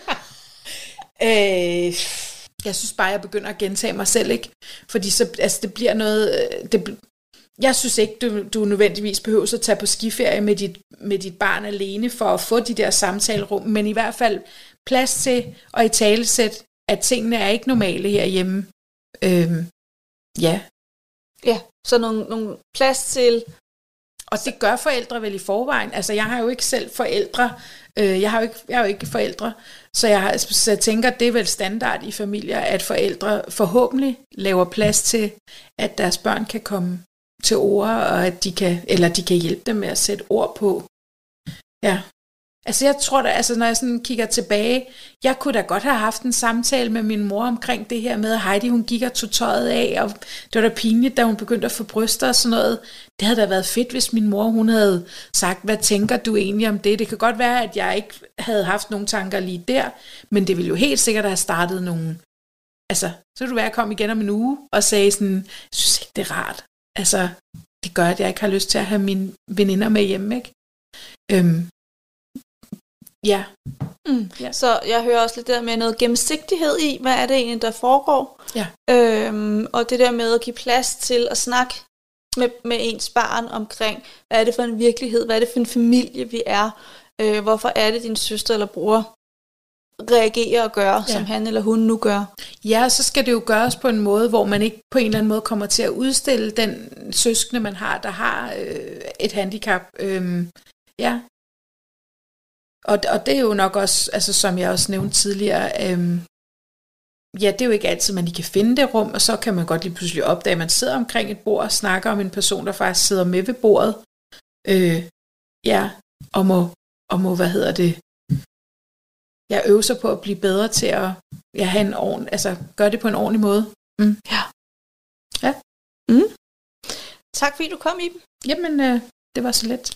E: øh, jeg synes bare, jeg begynder at gentage mig selv, ikke? Fordi så, altså, det bliver noget... Det, jeg synes ikke, du, du nødvendigvis behøver at tage på skiferie med dit, med dit barn alene for at få de der samtalerum, men i hvert fald plads til at italesætte, at tingene er ikke normale herhjemme. Øhm, ja.
D: Ja, så nogle, nogle plads til...
E: Og det gør forældre vel i forvejen. Altså, jeg har jo ikke selv forældre. Øh, jeg, har jo ikke, jeg har jo ikke forældre. Så jeg, har, så jeg tænker, det er vel standard i familier, at forældre forhåbentlig laver plads til, at deres børn kan komme til ord, og at de kan, eller de kan hjælpe dem med at sætte ord på. Ja. Altså jeg tror da, altså når jeg sådan kigger tilbage, jeg kunne da godt have haft en samtale med min mor omkring det her med, at Heidi hun gik og tog tøjet af, og det var da pinligt, da hun begyndte at få bryster og sådan noget. Det havde da været fedt, hvis min mor hun havde sagt, hvad tænker du egentlig om det? Det kan godt være, at jeg ikke havde haft nogen tanker lige der, men det ville jo helt sikkert have startet nogle, altså så ville du være, at jeg kom igen om en uge og sagde sådan, jeg synes ikke det er rart. Altså det gør, at jeg ikke har lyst til at have mine veninder med hjemme, ikke? Øhm, Ja.
D: Mm. ja. Så jeg hører også lidt der med noget gennemsigtighed i, hvad er det egentlig, der foregår.
E: Ja.
D: Øhm, og det der med at give plads til at snakke med, med ens barn omkring, hvad er det for en virkelighed, hvad er det for en familie, vi er, øh, hvorfor er det, din søster eller bror reagerer og gør, ja. som han eller hun nu gør.
E: Ja, så skal det jo gøres på en måde, hvor man ikke på en eller anden måde kommer til at udstille den søskende, man har, der har øh, et handicap. Øhm, ja. Og, og det er jo nok også, altså som jeg også nævnte tidligere, øhm, ja, det er jo ikke altid, man lige kan finde det rum, og så kan man godt lige pludselig opdage, at man sidder omkring et bord og snakker om en person, der faktisk sidder med ved bordet. Øh, ja, og må, og må, hvad hedder det, jeg øver sig på at blive bedre til at ja, have en ordentlig, altså gøre det på en ordentlig måde. Mm.
D: Ja.
E: Ja.
D: Mm. Tak fordi du kom, Iben.
E: Jamen, øh, det var så let.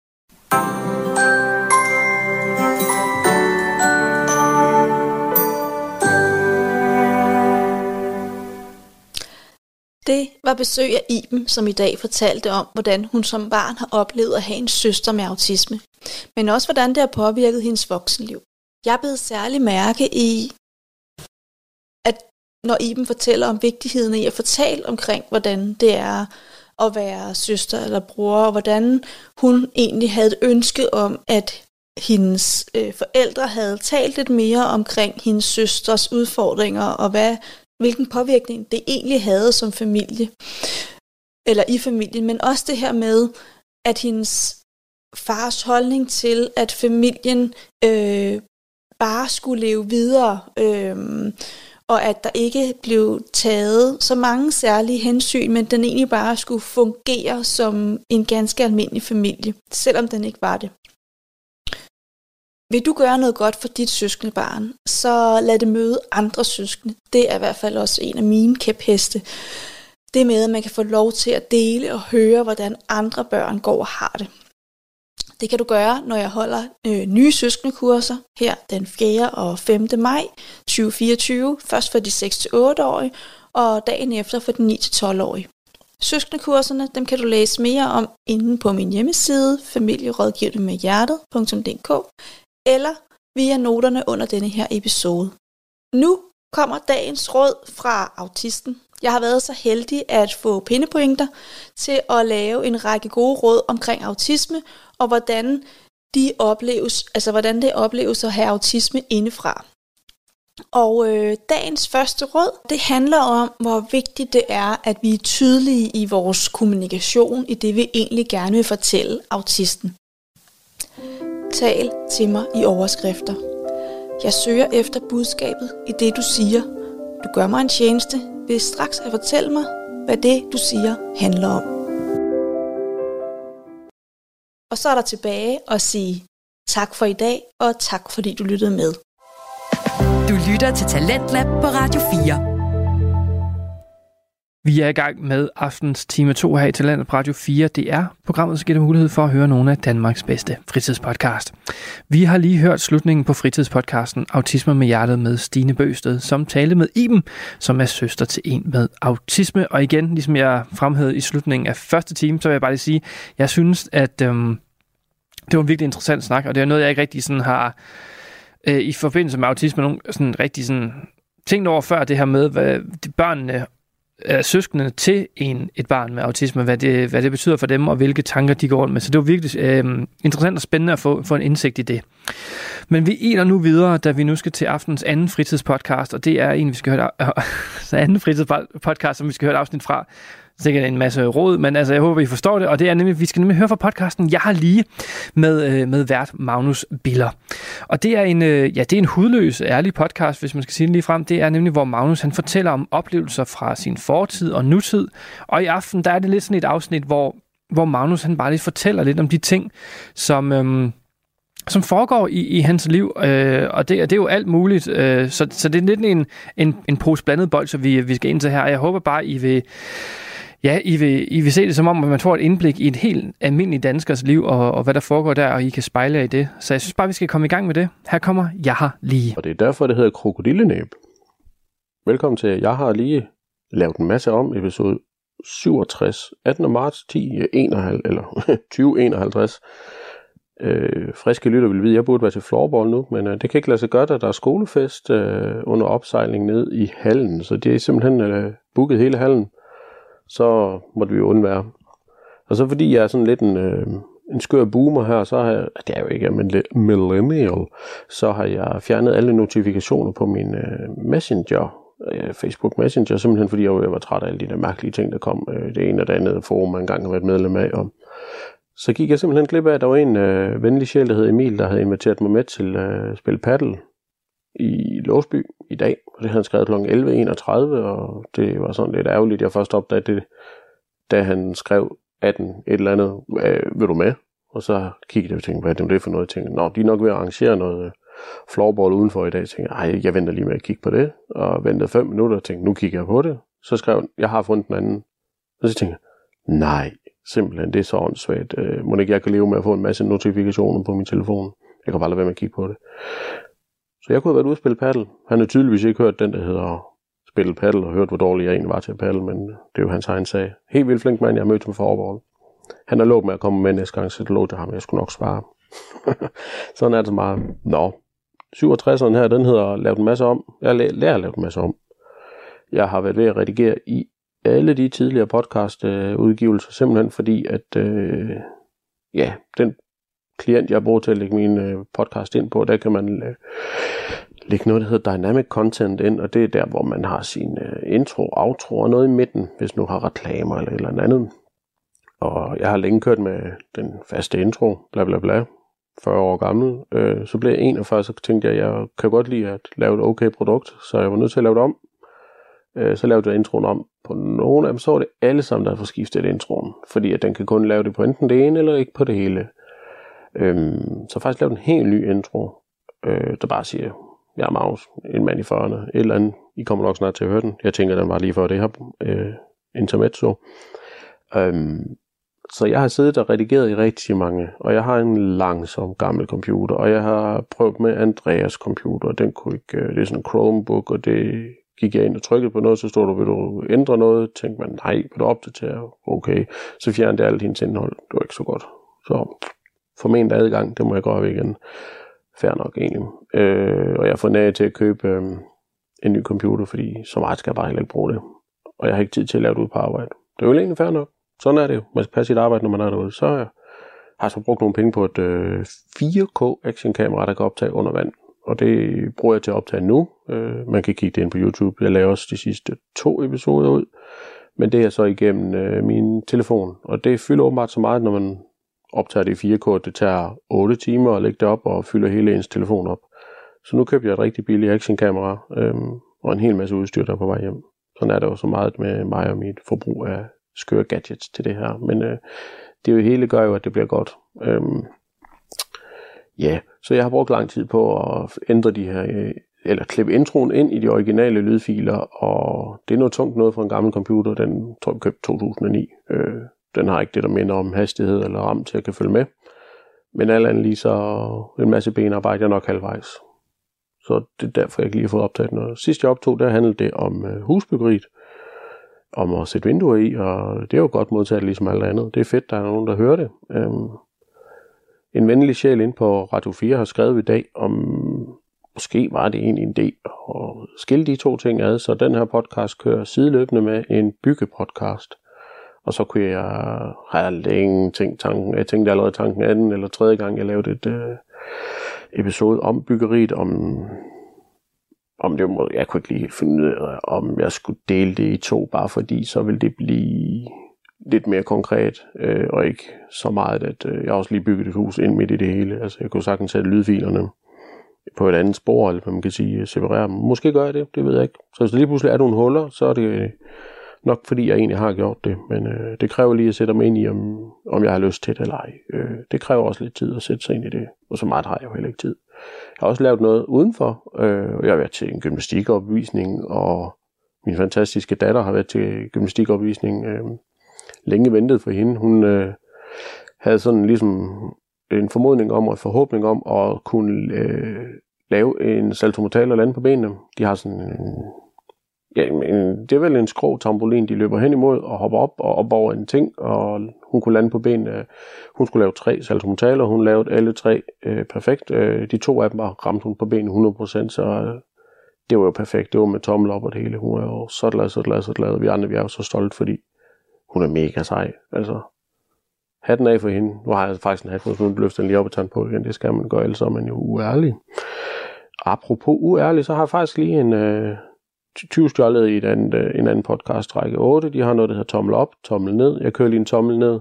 D: Det var besøg af Iben, som i dag fortalte om, hvordan hun som barn har oplevet at have en søster med autisme, men også hvordan det har påvirket hendes voksenliv. Jeg blev særlig mærke i, at når Iben fortæller om vigtigheden i at fortælle omkring, hvordan det er at være søster eller bror, og hvordan hun egentlig havde et ønske om, at hendes øh, forældre havde talt lidt mere omkring hendes søsters udfordringer, og hvad hvilken påvirkning det egentlig havde som familie, eller i familien, men også det her med, at hendes fars holdning til, at familien øh, bare skulle leve videre, øh, og at der ikke blev taget så mange særlige hensyn, men den egentlig bare skulle fungere som en ganske almindelig familie, selvom den ikke var det. Vil du gøre noget godt for dit søskende barn, så lad det møde andre søskende. Det er i hvert fald også en af mine kæpheste. Det med, at man kan få lov til at dele og høre, hvordan andre børn går og har det. Det kan du gøre, når jeg holder øh, nye søskendekurser her den fjerde og femte maj tyve fireogtyve. Først for de seks til otte-årige, og dagen efter for de ni til tolv-årige. Søskendekurserne, dem kan du læse mere om inde på min hjemmeside familierådgivningmedhjertet punktum d k eller via noterne under denne her episode. Nu kommer dagens råd fra autisten. Jeg har været så heldig at få pindepointer til at lave en række gode råd omkring autisme, og hvordan, de opleves, altså hvordan det opleves at have autisme indefra. Og øh, dagens første råd, det handler om, hvor vigtigt det er, at vi er tydelige i vores kommunikation, i det vi egentlig gerne vil fortælle autisten. Tal til mig i overskrifter. Jeg søger efter budskabet i det, du siger. Du gør mig en tjeneste ved straks at fortælle mig, hvad det, du siger, handler om. og så er der tilbage og sige tak for i dag, og tak fordi du lyttede med.
B: Du lytter til Talentlab på Radio fire.
C: Vi er i gang med aftens time to her i Talentlab på Radio fire. Det er programmet, som giver dig mulighed for at høre nogle af Danmarks bedste fritidspodcast. Vi har lige hørt slutningen på fritidspodcasten Autisme med hjertet med Stine Bøgsted, som talte med Iben, som er søster til en med autisme. Og igen, ligesom jeg fremhævede i slutningen af første time, så vil jeg bare lige sige, jeg synes, at øhm, det var en virkelig interessant snak, og det er noget, jeg ikke rigtig sådan har øh, i forbindelse med autisme, nogen sådan rigtig sådan tænkt over før, det her med, hvad de børnene søskende til en, et barn med autisme, hvad det, hvad det betyder for dem, og hvilke tanker de går rundt med. Så det var virkelig øh, interessant og spændende at få, få en indsigt i det. Men vi ener nu videre, da vi nu skal til aftens anden fritidspodcast, og det er en, vi skal høre øh, anden fritidspodcast, som vi skal høre et afsnit fra. Sikkert en masse råd, men altså, jeg håber, I forstår det, og det er nemlig, vi skal nemlig høre fra podcasten Jeg har lige med, med vært Magnus Biller. Og det er en, ja, det er en hudløs, ærlig podcast, hvis man skal sige det lige frem. Det er nemlig, hvor Magnus han fortæller om oplevelser fra sin fortid og nutid, og i aften, der er det lidt sådan et afsnit, hvor, hvor Magnus han bare lige fortæller lidt om de ting, som... Øhm, som foregår i, i hans liv, øh, og det, det er jo alt muligt, øh, så, så det er lidt en, en, en pose blandet bold, så vi, vi skal ind til her. Jeg håber bare, I vil, ja, I vil, I vil se det som om, at man får et indblik i et helt almindeligt danskers liv, og, og hvad der foregår der, og I kan spejle jer i det. Så jeg synes bare, vi skal komme i gang med det. Her kommer Jeg har lige.
A: Og det er derfor, det hedder Krokodillenæb. Velkommen til Jeg har lige lavet en masse om, episode syvogtres, attende marts ti enoghalvtreds, eller tyve enoghalvtreds. Øh, friske lytter vil vide, at jeg burde være til floorball nu, men øh, det kan ikke lade sig gøre, at der er skolefest øh, under opsejling ned i hallen, så det er simpelthen øh, booket hele hallen, så måtte vi jo undvære. Og så fordi jeg er sådan lidt en, øh, en skør boomer her, så har jeg, det er jo ikke, men millennial, så har jeg fjernet alle notifikationer på min øh, Messenger, øh, Facebook Messenger, simpelthen fordi jeg var træt af alle de der mærkelige ting, der kom, øh, det ene og det andet forum, man engang har været medlem af, og så gik jeg simpelthen glip af, at der var en øh, venlig sjæl, der hed Emil, der havde inviteret mig med til at øh, spille paddle i Låsby i dag. Og det havde han skrevet kl. elleve enogtredive, og det var sådan lidt ærgerligt. Jeg først opdagede det, da han skrev atten et eller andet, øh, vil du med? Og så kiggede jeg og tænkte, hvad er det for noget? Jeg tænkte, nå, de er nok ved at arrangere noget øh, floorball udenfor i dag. Jeg tænkte, ej, jeg venter lige med at kigge på det. Og ventede fem minutter og tænkte, nu kigger jeg på det. Så skrev han, jeg har fundet den anden. Og så tænkte jeg, nej. Simpelthen, det er så åndssvagt. Øh, må ikke jeg kan leve med at få en masse notifikationer på min telefon. Jeg kan bare lade være med at kigge på det. Så jeg kunne have været ude og spille paddle. Han har tydeligvis ikke hørt den, der hedder spille paddle, og hørt, hvor dårlig jeg egentlig var til at paddle, men det er jo hans egen sag. Helt vildt flink mand, jeg har mødt ham for overbold. Han har lovet med at komme med næste gang, så det lå til ham, jeg skulle nok svare. Sådan er det så meget. Nå, syvogtredseren her, den hedder lavet en masse om. Jeg lærer at lave en masse om. Jeg har været ved at redigere i alle de tidligere podcast-udgivelser, simpelthen fordi, at øh, ja, den klient, jeg bruger til at lægge min øh, podcast ind på, der kan man øh, lægge noget, der hedder Dynamic Content ind, og det er der, hvor man har sin øh, intro, outro og noget i midten, hvis nu har reklamer eller et eller andet. Og jeg har længe kørt med den faste intro, bla bla bla, fyrre år gammel. Øh, så blev jeg enogfyrre, så tænkte jeg, jeg kan godt lide at lave et okay produkt, så jeg var nødt til at lave det om. Øh, så lavede jeg introen om. På nogle af dem, så var det alle sammen, der har fået skiftet introen. Fordi at den kan kun lave det på enten det ene, eller ikke på det hele. Øhm, så faktisk lavet en helt ny intro, øh, der bare siger, jeg er Magnus, en mand i fyrrerne, et eller andet. I kommer nok snart til at høre den. Jeg tænker, den var lige før det her øh, intermezzo. Øhm, så jeg har siddet og redigeret i rigtig mange, og jeg har en langsom gammel computer, og jeg har prøvet med Andreas computer, den kunne ikke, øh, det er sådan en Chromebook, og det gik jeg ind og trykkede på noget, så stod du, vil du ændre noget? Tænkte man, nej, vil du opdatere? Okay, så fjernede alt hendes indhold. Det var ikke så godt. Så forment adgang, det må jeg gå af igen. Fair nok egentlig. Øh, og jeg får nær til at købe øh, en ny computer, fordi så meget skal jeg bare heller ikke bruge det. Og jeg har ikke tid til at lave det ud på arbejde. Det er jo egentlig fair nok. Sådan er det jo. Man skal passe sit arbejde, når man er derude. Så jeg har jeg så brugt nogle penge på et øh, fire K actionkamera, der kan optage under vand. Og det bruger jeg til at optage nu. Øh, man kan kigge det ind på YouTube. Jeg laver også de sidste to episoder ud. Men det er så igennem øh, min telefon. Og det fylder åbenbart så meget, når man optager det i fire K. Det tager otte timer at lægge det op og fylder hele ens telefon op. Så nu købte jeg et rigtig billigt actionkamera øh, og en hel masse udstyr, der er på vej hjem. Sådan er det jo så meget med mig og mit forbrug af skøre gadgets til det her. Men øh, det jo hele gør jo, at det bliver godt. Øhm, ja, så jeg har brugt lang tid på at ændre de her, øh, eller klippe introen ind i de originale lydfiler, og det er noget tungt noget fra en gammel computer, den tror jeg købte to tusind og ni. Øh, den har ikke det, der minder om hastighed eller RAM til at kan følge med. Men alt andet lige så en masse benarbejde er nok halvvejs. Så det er derfor, jeg ikke lige har fået optaget noget. Sidst jeg optog, der handlede det om øh, husbyggeriet, om at sætte vinduer i, og det er jo godt modtaget ligesom alt andet. Det er fedt, der er nogen, der hører det. Øhm, en venlig sjæl inde på Radio fire har skrevet i dag, om måske var det egentlig en idé at skille de to ting ad, så den her podcast kører sideløbende med en byggepodcast. Og så kunne jeg have længe tænkt tanken. Jeg tænkte allerede tanken anden eller tredje gang, jeg lavede et øh, episode om byggeriet, om, om det må, jeg kunne ikke lige finde ud af, om jeg skulle dele det i to, bare fordi så ville det blive lidt mere konkret, øh, og ikke så meget, at øh, jeg også lige bygget et hus ind midt i det hele. Altså jeg kunne sagtens sætte lydfilerne på et andet spor, eller hvad man kan sige, separere dem. Måske gør jeg det, det ved jeg ikke. Så hvis der lige pludselig er nogle huller, så er det nok fordi jeg egentlig har gjort det, men øh, det kræver lige at sætte mig ind i, om, om jeg har lyst til det eller ej. Øh, det kræver også lidt tid at sætte sig ind i det, og så meget har jeg jo heller ikke tid. Jeg har også lavet noget udenfor. Øh, jeg har været til en gymnastikopvisning, og min fantastiske datter har været til gymnastikopvisning. Øh, længe ventet for hende. Hun øh, havde sådan ligesom en formodning om og en forhåbning om at kunne øh, lave en salto mortale og lande på benene. De har sådan en Ja, men det er vel en skrå trampolin, de løber hen imod og hopper op og op over en ting, og hun kunne lande på benene. Hun skulle lave tre salto mortale, og hun lavede alle tre øh, perfekt. Øh, de to af dem var ramt hun på benene hundrede procent, så øh, det var jo perfekt. Det var med tommel op og det hele. Hun er jo så glad, så glad, så glad. Vi andre vi er jo så stolte, fordi hun er mega sej. Altså, hatten af for hende. Nu har jeg faktisk en hat, hvis nu løfter den lige op og tager den på igen. Det skal man gøre, ellers er man jo uærlig. Apropos uærlig, så har jeg faktisk lige en Øh, tyve stjålet i et andet, en anden podcast, række otte. De har noget, der hedder tommel op, tommel ned. Jeg kører lige en tommel ned.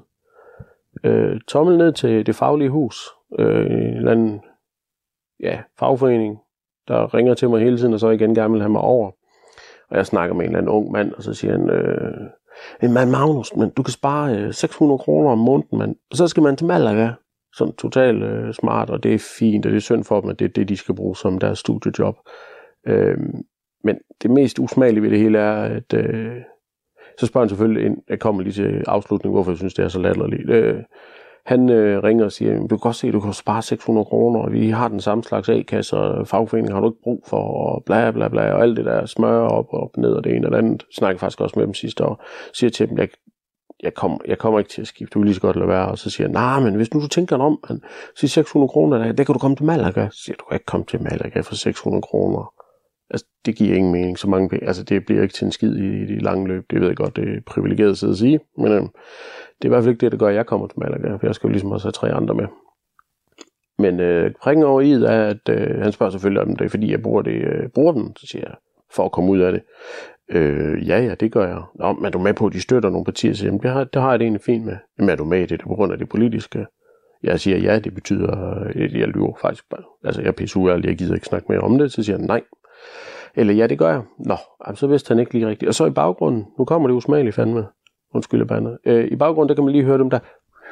A: Øh, tommel ned til det faglige hus. Øh, en eller anden ja, fagforening, der ringer til mig hele tiden, og så igen gerne vil have mig over. Og jeg snakker med en eller anden ung mand, og så siger han, øh, en mand Magnus, men du kan spare øh, seks hundrede kroner om måneden, mand. Og så skal man til Malaga. Sådan totalt øh, smart, og det er fint, og det er synd for dem, at det er det, de skal bruge som deres studiejob. Øh, Men det mest usmagelige ved det hele er, at øh, så spørger han selvfølgelig ind, jeg kommer lige til afslutning, hvorfor jeg synes, det er så latterligt. Øh, han øh, ringer og siger, du kan godt se, at du kan spare seks hundrede kroner, og vi har den samme slags A-kasse, og fagforening har du ikke brug for, og bla bla bla, og alt det der smør op og op ned, og det ene og det andet. Jeg snakker faktisk også med dem sidste år, siger til dem, jeg, jeg, kom, jeg kommer ikke til at skifte, du vil lige så godt lade være, og så siger han, nej, men hvis nu du tænker dig om, han siger seks hundrede kroner, der, der kan du komme til Malaga. Så siger du kan ikke komme til Malaga for seks hundrede kroner. Altså, det giver ingen mening, så mange penge. Altså, det bliver ikke til en skid i, i de lange løb. Det ved jeg godt, det er privilegeret at sidde og sige. Men øhm, det er i hvert fald ikke det, der gør, at jeg kommer til Malaga. For jeg skal jo ligesom også have tre andre med. Men øh, prikken over i er, at øh, han spørger selvfølgelig, om det er, fordi jeg bruger, det, øh, bruger den. Så siger jeg, for at komme ud af det. Øh, ja, ja, det gør jeg. Nå, men er du med på, at de støtter nogle partier? Så jamen, det har, det har jeg det egentlig fint med. Jamen, er du med i det, det er på grund af det politiske? Jeg siger, ja, det betyder, at jeg lyver faktisk bare. Altså, jeg er pisse uærlig, jeg gider ikke snakke mere om det. Så siger han, nej. Eller ja, det gør jeg. Nå, så vidste han ikke lige rigtigt. Og så i baggrunden, nu kommer det usmageligt fandme. Undskyld, bandet. Øh, I baggrunden, der kan man lige høre dem der.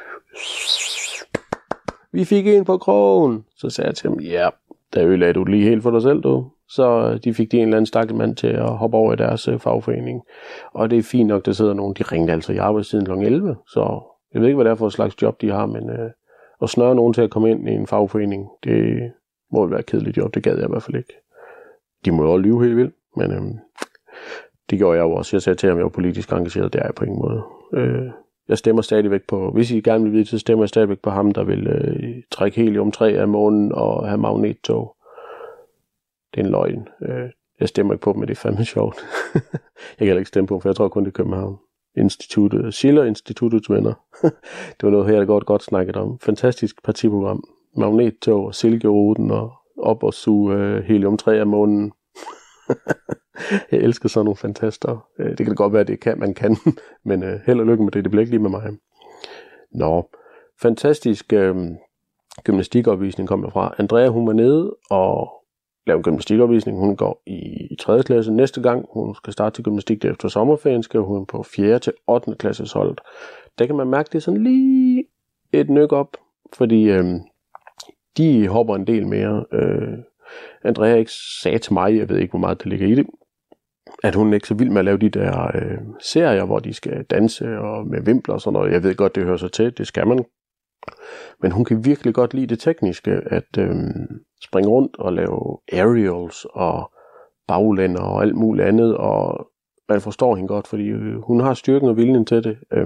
A: Vi fik en på krogen. Så sagde jeg til dem, ja, der ødelagde du lige helt for dig selv, du. Så de fik de en eller anden stakkelmand til at hoppe over i deres øh, fagforening. Og det er fint nok, der sidder nogen. De ringte altså i arbejdstiden klokken elleve. Så jeg ved ikke, hvad det er for et slags job, de har, men øh, at snøre nogen til at komme ind i en fagforening, det må være et kedeligt job. Det gad jeg i hvert fald ikke. De må jo også lyve helt vildt, men øhm, det gjorde jeg jo også. Jeg sagde til ham, at jeg var politisk engageret. Det er jeg på ingen måde. Øh, jeg stemmer stadigvæk på, hvis I gerne vil vide, så stemmer jeg stadigvæk på ham, der vil øh, trække helium tre af månen og have magnettog. Det er en løgn. Øh, jeg stemmer ikke på dem, men det er fandme sjovt. Jeg kan heller ikke stemme på dem, for jeg tror kun, det er København. Instituttet, Schiller Instituttets venner. Det var noget her, der godt godt snakket om. Fantastisk partiprogram. Magnettog og Silkeruten og op og suge øh, helium tre af månen. Jeg elsker sådan nogle fantaster. Det kan godt være, at det kan, man kan, men øh, held og lykke med det. Det bliver ikke lige med mig. Nå, fantastisk øh, gymnastikopvisning kom derfra. Andrea, hun var nede og lavede gymnastikopvisning. Hun går i tredje klasse. Næste gang hun skal starte til gymnastik efter sommerferien, skal hun på fjerde til ottende klasses hold. Der kan man mærke, det er sådan lige et nyk op fordi øh, de hopper en del mere. Øh, Andrea ikke sagde til mig, jeg ved ikke, hvor meget det ligger i det, at hun er ikke så vild med at lave de der øh, serier, hvor de skal danse og med vimpler og sådan noget. Jeg ved godt, det hører sig til, det skal man. Men hun kan virkelig godt lide det tekniske, at øh, springe rundt og lave aerials og baglænder og alt muligt andet, og man forstår hende godt, fordi øh, hun har styrken og viljen til det. Øh,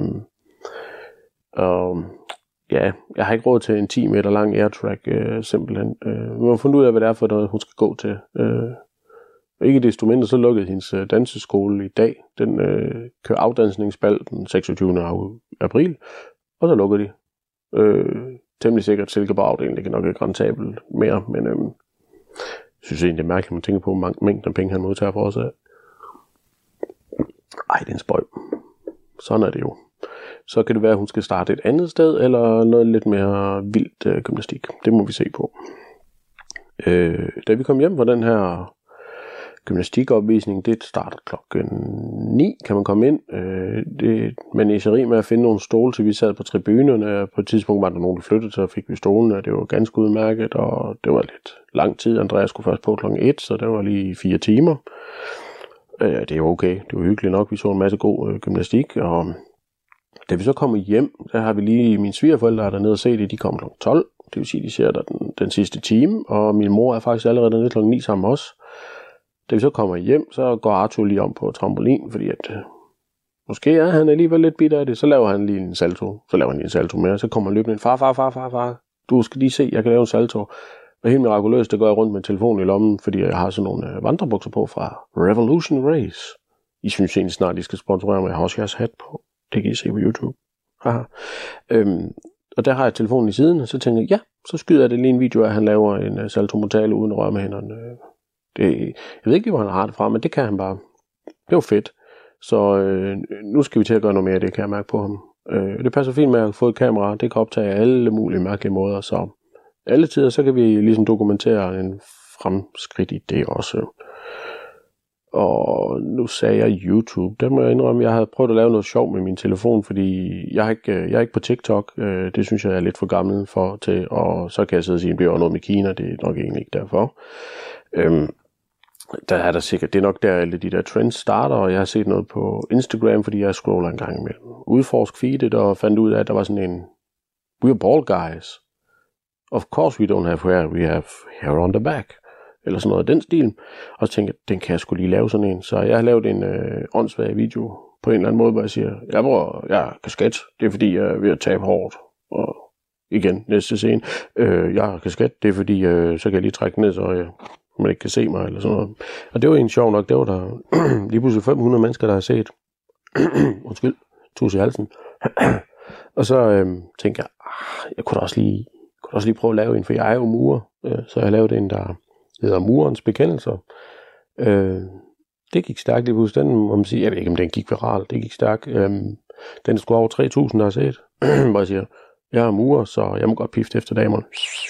A: og ja, jeg har ikke råd til en ti meter lang airtrack, øh, simpelthen. Øh, vi har fundet ud af, hvad det er for noget, hun skal gå til. Øh, ikke desto mindre, så lukkede hendes øh, danseskole i dag. Den øh, kører afdansningsbal den seksogtyvende april, og så lukker de. Øh, temmelig sikkert Silkeborg-afdelingen, det kan nok ikke rentabelt mere, men øh, jeg synes egentlig, det er mærkeligt, at man tænker på mange mængden af penge, han modtager for os af. Ej, det er en spøj. Sådan er det jo. Så kan det være, at hun skal starte et andet sted, eller noget lidt mere vildt øh, gymnastik. Det må vi se på. Øh, da vi kom hjem fra den her gymnastikopvisning, det starter klokken ni, kan man komme ind. Øh, det manageri med at finde nogle stole, til vi sad på tribunerne. På et tidspunkt var der nogen, der flyttede, så fik vi stolene, og det var ganske udmærket, og det var lidt lang tid. Andreas skulle først på klokken et, så det var lige fire timer. Øh, det var okay, det var hyggeligt nok. Vi så en masse god øh, gymnastik, og da vi så kommer hjem, der har vi lige mine svigerforældre dernede og se det, de kommer klokken tolv. Det vil sige, de ser der den, den sidste time, og min mor er faktisk allerede dernede klokken ni sammen med os. Da vi så kommer hjem, så går Arthur lige om på trampolin, fordi at øh, måske er han alligevel lidt bitter af det. Så laver han lige en salto, så laver han lige en salto mere, så kommer han løbende ind, far, far, far, far, far, du skal lige se, jeg kan lave en salto. Og helt mirakuløst, det går jeg rundt med telefonen i lommen, fordi jeg har sådan nogle øh, vandrebukser på fra Revolution Race. I synes egentlig snart, de skal sponsorere mig, jeg har også jeres hat på. Det kan I se på YouTube. Haha. Øhm, og der har jeg telefonen i siden, og så tænker jeg, ja, så skyder jeg det lige en video af, at han laver en uh, salto mortale uden at røre med hænderne. Det, jeg ved ikke, hvor han har det fra, men det kan han bare. Det var fedt. Så øh, nu skal vi til at gøre noget mere af det, kan jeg mærke på ham. Øh, det passer fint med at få et kamera. Det kan optage alle mulige mærkelige måder, så alle tider, så kan vi ligesom dokumentere en fremskridt i det også. Og nu sagde jeg YouTube. Der må jeg indrømme, jeg havde prøvet at lave noget sjov med min telefon, fordi jeg er ikke, jeg er ikke på TikTok. Det synes jeg er lidt for gammel for til, og så kan jeg sidde og sige, at det bliver noget med Kina. Det er nok egentlig ikke derfor. Øhm, der er der sikkert, det er nok der alle de der trends starter, og jeg har set noget på Instagram, fordi jeg scroller en gang imellem. Udforsk feedet og fandt ud af, at der var sådan en we're bald guys. Of course we don't have hair, we have hair on the back. Eller sådan noget af den stil. Og så tænkte jeg, den kan jeg sgu lige lave sådan en. Så jeg har lavet en øh, åndssvag video på en eller anden måde, hvor jeg siger, jeg bruger, jeg er kasket, det er fordi, jeg er ved at tabe hårdt. Og igen, næste scene, øh, jeg er kasket, det er fordi, øh, så kan jeg lige trække ned, så jeg, man ikke kan se mig, eller sådan noget. Og det var en sjov nok, det var der lige pludselig fem hundrede mennesker, der har set. Undskyld, tus i halsen. Og så øh, tænkte jeg, ah, jeg kunne da også lige, kunne da også lige prøve at lave en, for jeg er jo murer. Øh, så jeg lavede en, der hedder Murens Bekendelser. Øh, det gik stærkt lige pludselig. Den må man sige, jeg ved ikke, om den gik viralt. Det gik stærkt. Øh, den skulle over tre tusind, der har set. Hvor jeg siger, jeg er murer, så jeg må godt pifte efter damerne.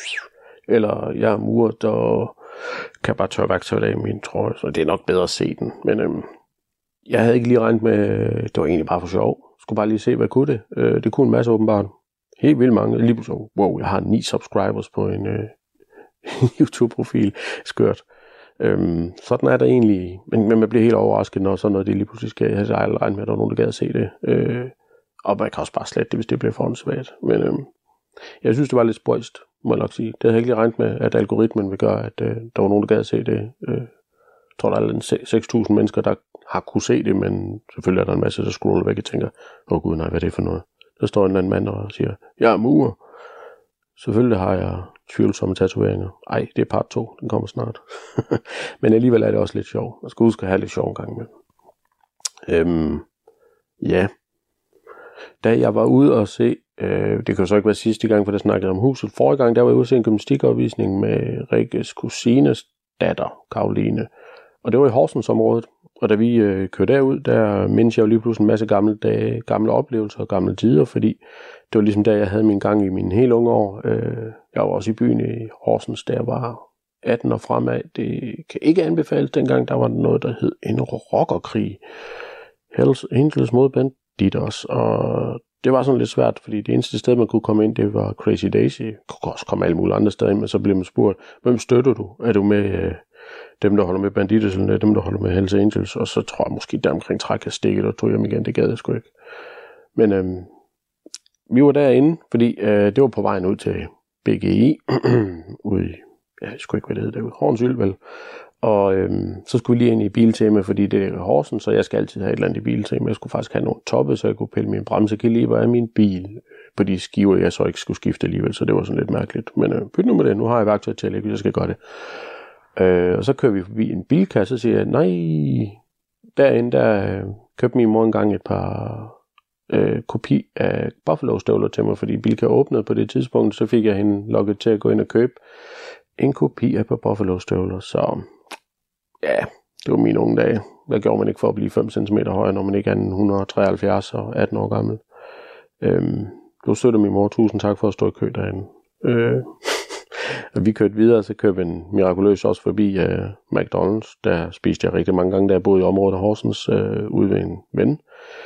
A: Eller jeg er murer, der kan bare tørre værktøj af min trøje. Så det er nok bedre at se den. Men øh, jeg havde ikke lige regnet med, det var egentlig bare for sjov. Jeg skulle bare lige se, hvad kunne det. Øh, det kunne en masse åbenbart. Helt vildt mange. Lige pludselig, wow, jeg har ni subscribers på en øh, YouTube-profil. Skørt. Øhm, sådan er der egentlig, men, men man bliver helt overrasket, når sådan noget det lige pludselig sker. Jeg havde aldrig regnet med, at der var nogen, der gad at se det. Øh, og man kan også bare slette det, hvis det bliver for åndssvagt. Men øhm, jeg synes, det var lidt spøjst, må jeg nok sige. Det havde jeg ikke lige regnet med, at algoritmen vil gøre, at øh, der var nogen, der gad at se det. Øh, jeg tror, der er seks tusind mennesker, der har kunne se det, men selvfølgelig er der en masse, der scroller væk og tænker, åh gud nej, hvad er det for noget? Der står en anden mand og siger, jeg er murer. Selvfølgelig har jeg tvivlsomme tatoveringer. Ej, det er part to, den kommer snart. Men alligevel er det også lidt sjov. Man skal huske at have lidt sjov en gang med. Øhm, ja. Da jeg var ude og se, øh, det kan jo så ikke være sidste gang, for der snakkede om huset. Forrige gang, der var jeg ude og se en gymnastikopvisning med Rikkes kusines datter, Karoline. Og det var i Horsensområdet. Og da vi øh, kørte derud, der mindes jeg jo lige pludselig en masse gamle dage, gamle oplevelser og gamle tider, fordi det var ligesom der, jeg havde min gang i mine helt unge år. Øh, jeg var også i byen i Horsens, der var atten og fremad. Det kan ikke anbefales. Dengang der var noget, der hed en rockerkrig. Hells Angels mod Banditers. Og det var sådan lidt svært, fordi det eneste sted, man kunne komme ind, det var Crazy Daisy. Man kunne også komme alle mulige andre steder ind, men så blev man spurgt, hvem støtter du? Er du med øh, dem, der holder med Banditos, eller dem, der holder med Hells Angels? Og så tror jeg måske, der omkring træk jeg stikket og tog hjem igen. Det gad jeg sgu ikke. Men øh, vi var derinde, fordi øh, det var på vejen ud til B G I, ude i, ja, jeg skulle ikke, hvad det hedder derude, Hornsøl, vel. Og øhm, så skulle vi lige ind i Biltema, fordi det er Horsen, så jeg skal altid have et eller andet i Biltema. Jeg skulle faktisk have nogle toppe, så jeg kunne pille min bremsekaliber af min bil på de skiver, jeg så ikke skulle skifte alligevel, så det var sådan lidt mærkeligt. Men øh, pyt nu med det, nu har jeg værktøj til at lægge, hvis jeg skal gøre det. Øh, og så kører vi forbi en bilkasse, og siger jeg, nej, derinde der øh, købte min mor engang et par øh, kopi af Buffalo-støvler til mig, fordi Bilka åbnede på det tidspunkt, så fik jeg hende lukket til at gå ind og købe en kopi af på Buffalo-støvler, så ja, det var mine unge dage. Hvad gjorde man ikke for at blive fem centimeter højere, når man ikke er et hundrede og treoghalvfjerds og atten år gammel? Øhm, du støtter min mor. Tusind tak for at stå i kø derinde. Øh, og vi kørte videre, så kørte en mirakuløs også forbi uh, McDonald's. Der spiste jeg rigtig mange gange, da jeg boede i området af Horsens, uh, ude ved en ven.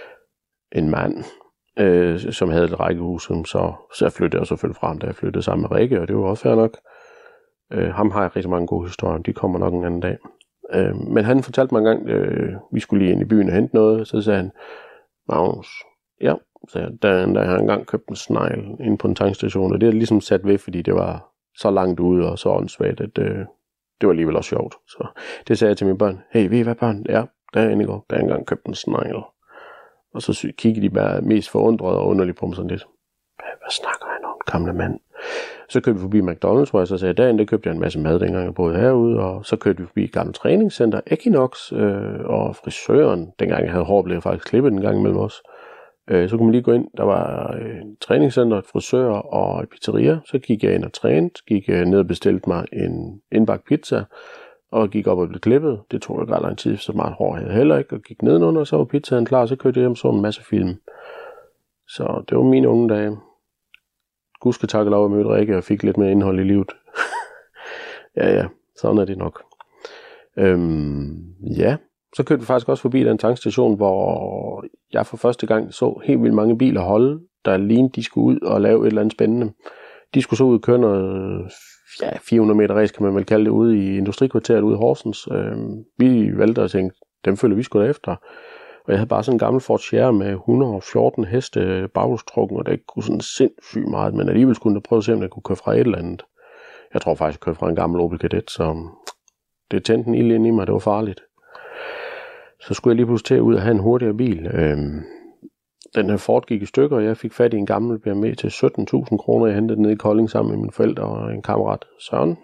A: En mand, uh, som havde et rækkehus, så, så flyttede jeg selvfølgelig fra ham, da jeg flyttede sammen med Rikke, og det var også fair nok. Uh, ham har jeg rigtig mange gode historier, de kommer nok en anden dag. Uh, men han fortalte mig en gang, uh, vi skulle lige ind i byen og hente noget, så sagde han, Magnus, ja, så jeg, der, der har jeg engang købt en snegl inde på en tankstation, og det er ligesom sat ved, fordi det var så langt ude og så åndssvagt, at uh, det var alligevel også sjovt. Så det sagde jeg til mine børn, hey, ved I hvad børn? Ja, der er inde i går, der har jeg engang købt en snegl. Og så kiggede de bare mest forundret og underligt på mig sådan lidt, hvad snakker han om, gamle mand? Så kørte vi forbi McDonald's, hvor jeg så sagde, derinde der købte jeg en masse mad, dengang jeg boede herude, og så kørte vi forbi et gammelt træningscenter, Equinox, øh, og frisøren, dengang jeg havde hår, blev jeg faktisk klippet en gang imellem os. Øh, så kunne man lige gå ind, der var et træningscenter, et frisør og et pizzeria, så gik jeg ind og trænede, gik ned og bestilte mig en indbagt pizza, og gik op og blev klippet. Det tog ikke ret lang tid, så meget hår havde jeg heller ikke, og gik nedenunder, og så var pizzaen klar, så kørte jeg hjem og så en masse film. Så det var mine unge dage. Gud skal takke lov, at jeg mødte Rikke og fik lidt mere indhold i livet. ja, ja, sådan er det nok. Øhm, ja, så kørte vi faktisk også forbi den tankstation, hvor jeg for første gang så helt vildt mange biler holde, der lignede, de skulle ud og lave et eller andet spændende. De skulle så ud og køre noget ja, fire hundrede meter race, kan man vel kalde det, ude i industrikvarteret ude i Horsens. Øhm, vi valgte at tænke, dem følger vi sgu da efter. Og jeg havde bare sådan en gammel Ford Sierra med et hundrede og fjorten heste baghjulstrukken, og det kunne sådan sindssygt meget, men alligevel skulle jeg prøve at se, om jeg kunne køre fra et eller andet. Jeg tror faktisk, jeg kørte fra en gammel Opel Kadett, så det tændte en ild ind i mig, det var farligt. Så skulle jeg lige pludselig til ud og have en hurtigere bil. Øhm, den her Ford gik i stykker, og jeg fik fat i en gammel B M W til sytten tusind kroner. Jeg hentede den ned i Kolding sammen med mine forældre og en kammerat, Søren.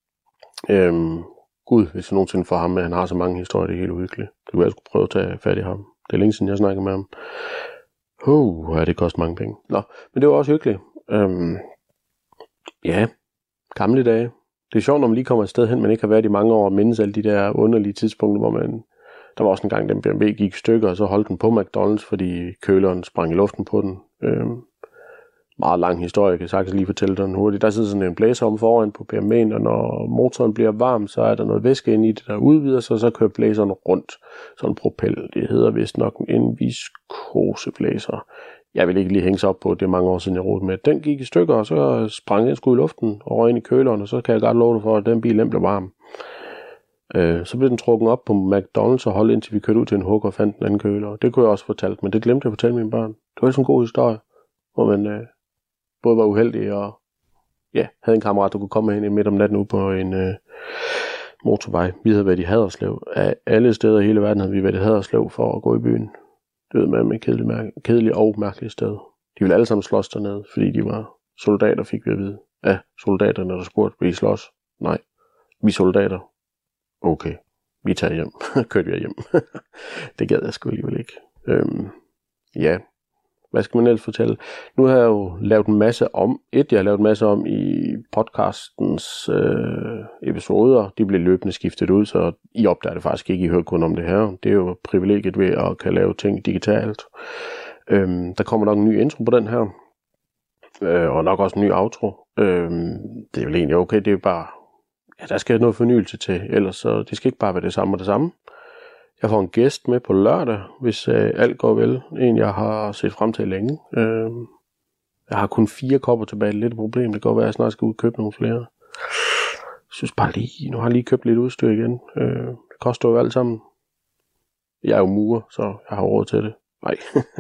A: Øhm, Gud, hvis jeg nogensinde får ham med, han har så mange historier, det er helt uhyggeligt. Det kunne jeg skulle prøve at tage fat i ham. Det er længe siden, jeg snakkede med ham. Uh, ja, det koster mange penge. Nå, men det var også hyggeligt. Øhm, ja, gamle dage. Det er sjovt, når man lige kommer et sted hen, man ikke har været i mange år, og mindes alle de der underlige tidspunkter, hvor man... Der var også en gang, den B M W gik i stykker, og så holdt den på McDonald's, fordi køleren sprang i luften på den. Øhm, meget lang historie, jeg kan sagtens lige fortælle den hurtigt. Der sidder sådan en blæser om foran på B M W'en, og når motoren bliver varm, så er der noget væske inde i det, der udvider sig, og så kører blæseren rundt. Sådan en propel, det hedder vist nok en viskoseblæser. Jeg vil ikke lige hænge sig op på, det er mange år siden jeg rodede med. Den gik i stykker, og så sprang den sgu i luften og røg ind i køleren, og så kan jeg godt love dig for, at den bil den blev varm. Øh, så blev den trukket op på McDonald's og holdt indtil vi kørte ud til en hugger og fandt den anden køler. Det kunne jeg også fortælle, men det glemte jeg at fortælle mine børn. Det var sådan en god historie, hvor man øh, både var uheldig og ja, havde en kammerat, der kunne komme hen midt om natten ud på en øh, motorvej. Vi havde været i Haderslev. Af alle steder i hele verden havde vi været i Haderslev for at gå i byen. Det ved man med kedelige, kedelige og mærkelige steder. De ville alle sammen slås dernede, fordi de var soldater, fik vi at vide. Ja, soldaterne, der spurgte, vil I slås? Nej, vi er soldater. Okay, vi tager hjem. Kørte vi hjem. Det gad jeg sgu alligevel ikke. Øhm, ja, hvad skal man ellers fortælle? Nu har jeg jo lavet en masse om. Et, jeg har lavet en masse om i podcastens øh, episoder. De blev løbende skiftet ud, så I opdager det faktisk ikke. I hører kun om det her. Det er jo privilegiet ved at kan lave ting digitalt. Øhm, der kommer nok en ny intro på den her. Øh, og nok også en ny outro. Øhm, det er vel egentlig okay. Det er bare... Ja, der skal noget fornyelse til, ellers så det skal ikke bare være det samme og det samme. Jeg får en gæst med på lørdag, hvis øh, alt går vel. En, jeg har set frem til længe. Øh, jeg har kun fire kopper tilbage. Det er lidt et problem. Det kan godt være, at jeg snart skal ud og købe nogle flere. Jeg synes bare lige, nu har jeg lige købt lidt udstyr igen. Øh, det koster jo alt sammen. Jeg er jo murer, så jeg har råd til det. Nej.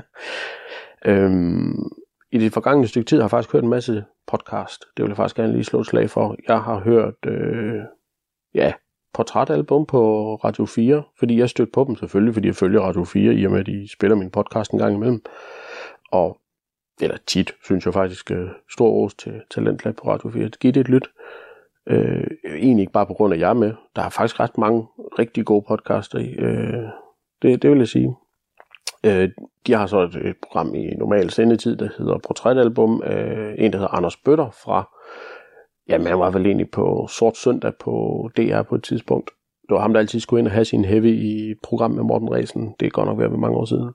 A: øhm, I det forgangne stykke tid har jeg faktisk hørt en masse podcast. Det vil jeg faktisk gerne lige slå et slag for. Jeg har hørt øh, ja, portrætalbum på Radio fire, fordi jeg stødte på dem selvfølgelig, fordi jeg følger Radio fire, i og med at de spiller min podcast en gang imellem. Og, eller tit, synes jeg faktisk, øh, stor ros til Talentlab på Radio fire. Giv det et lyt. Øh, egentlig ikke bare på grund af jer med. Der er faktisk ret mange rigtig gode podcaster i. Øh, det, det vil jeg sige. Øh, de har så et, et program i normal sendetid, der hedder Portrætalbum. Øh, en, der hedder Anders Bøtter fra, jamen han var vel egentlig på Sort Søndag på D R på et tidspunkt. Det var ham, der altid skulle ind og have sin heavy i program med Morten Ræsen. Det er godt nok været ved mange år siden.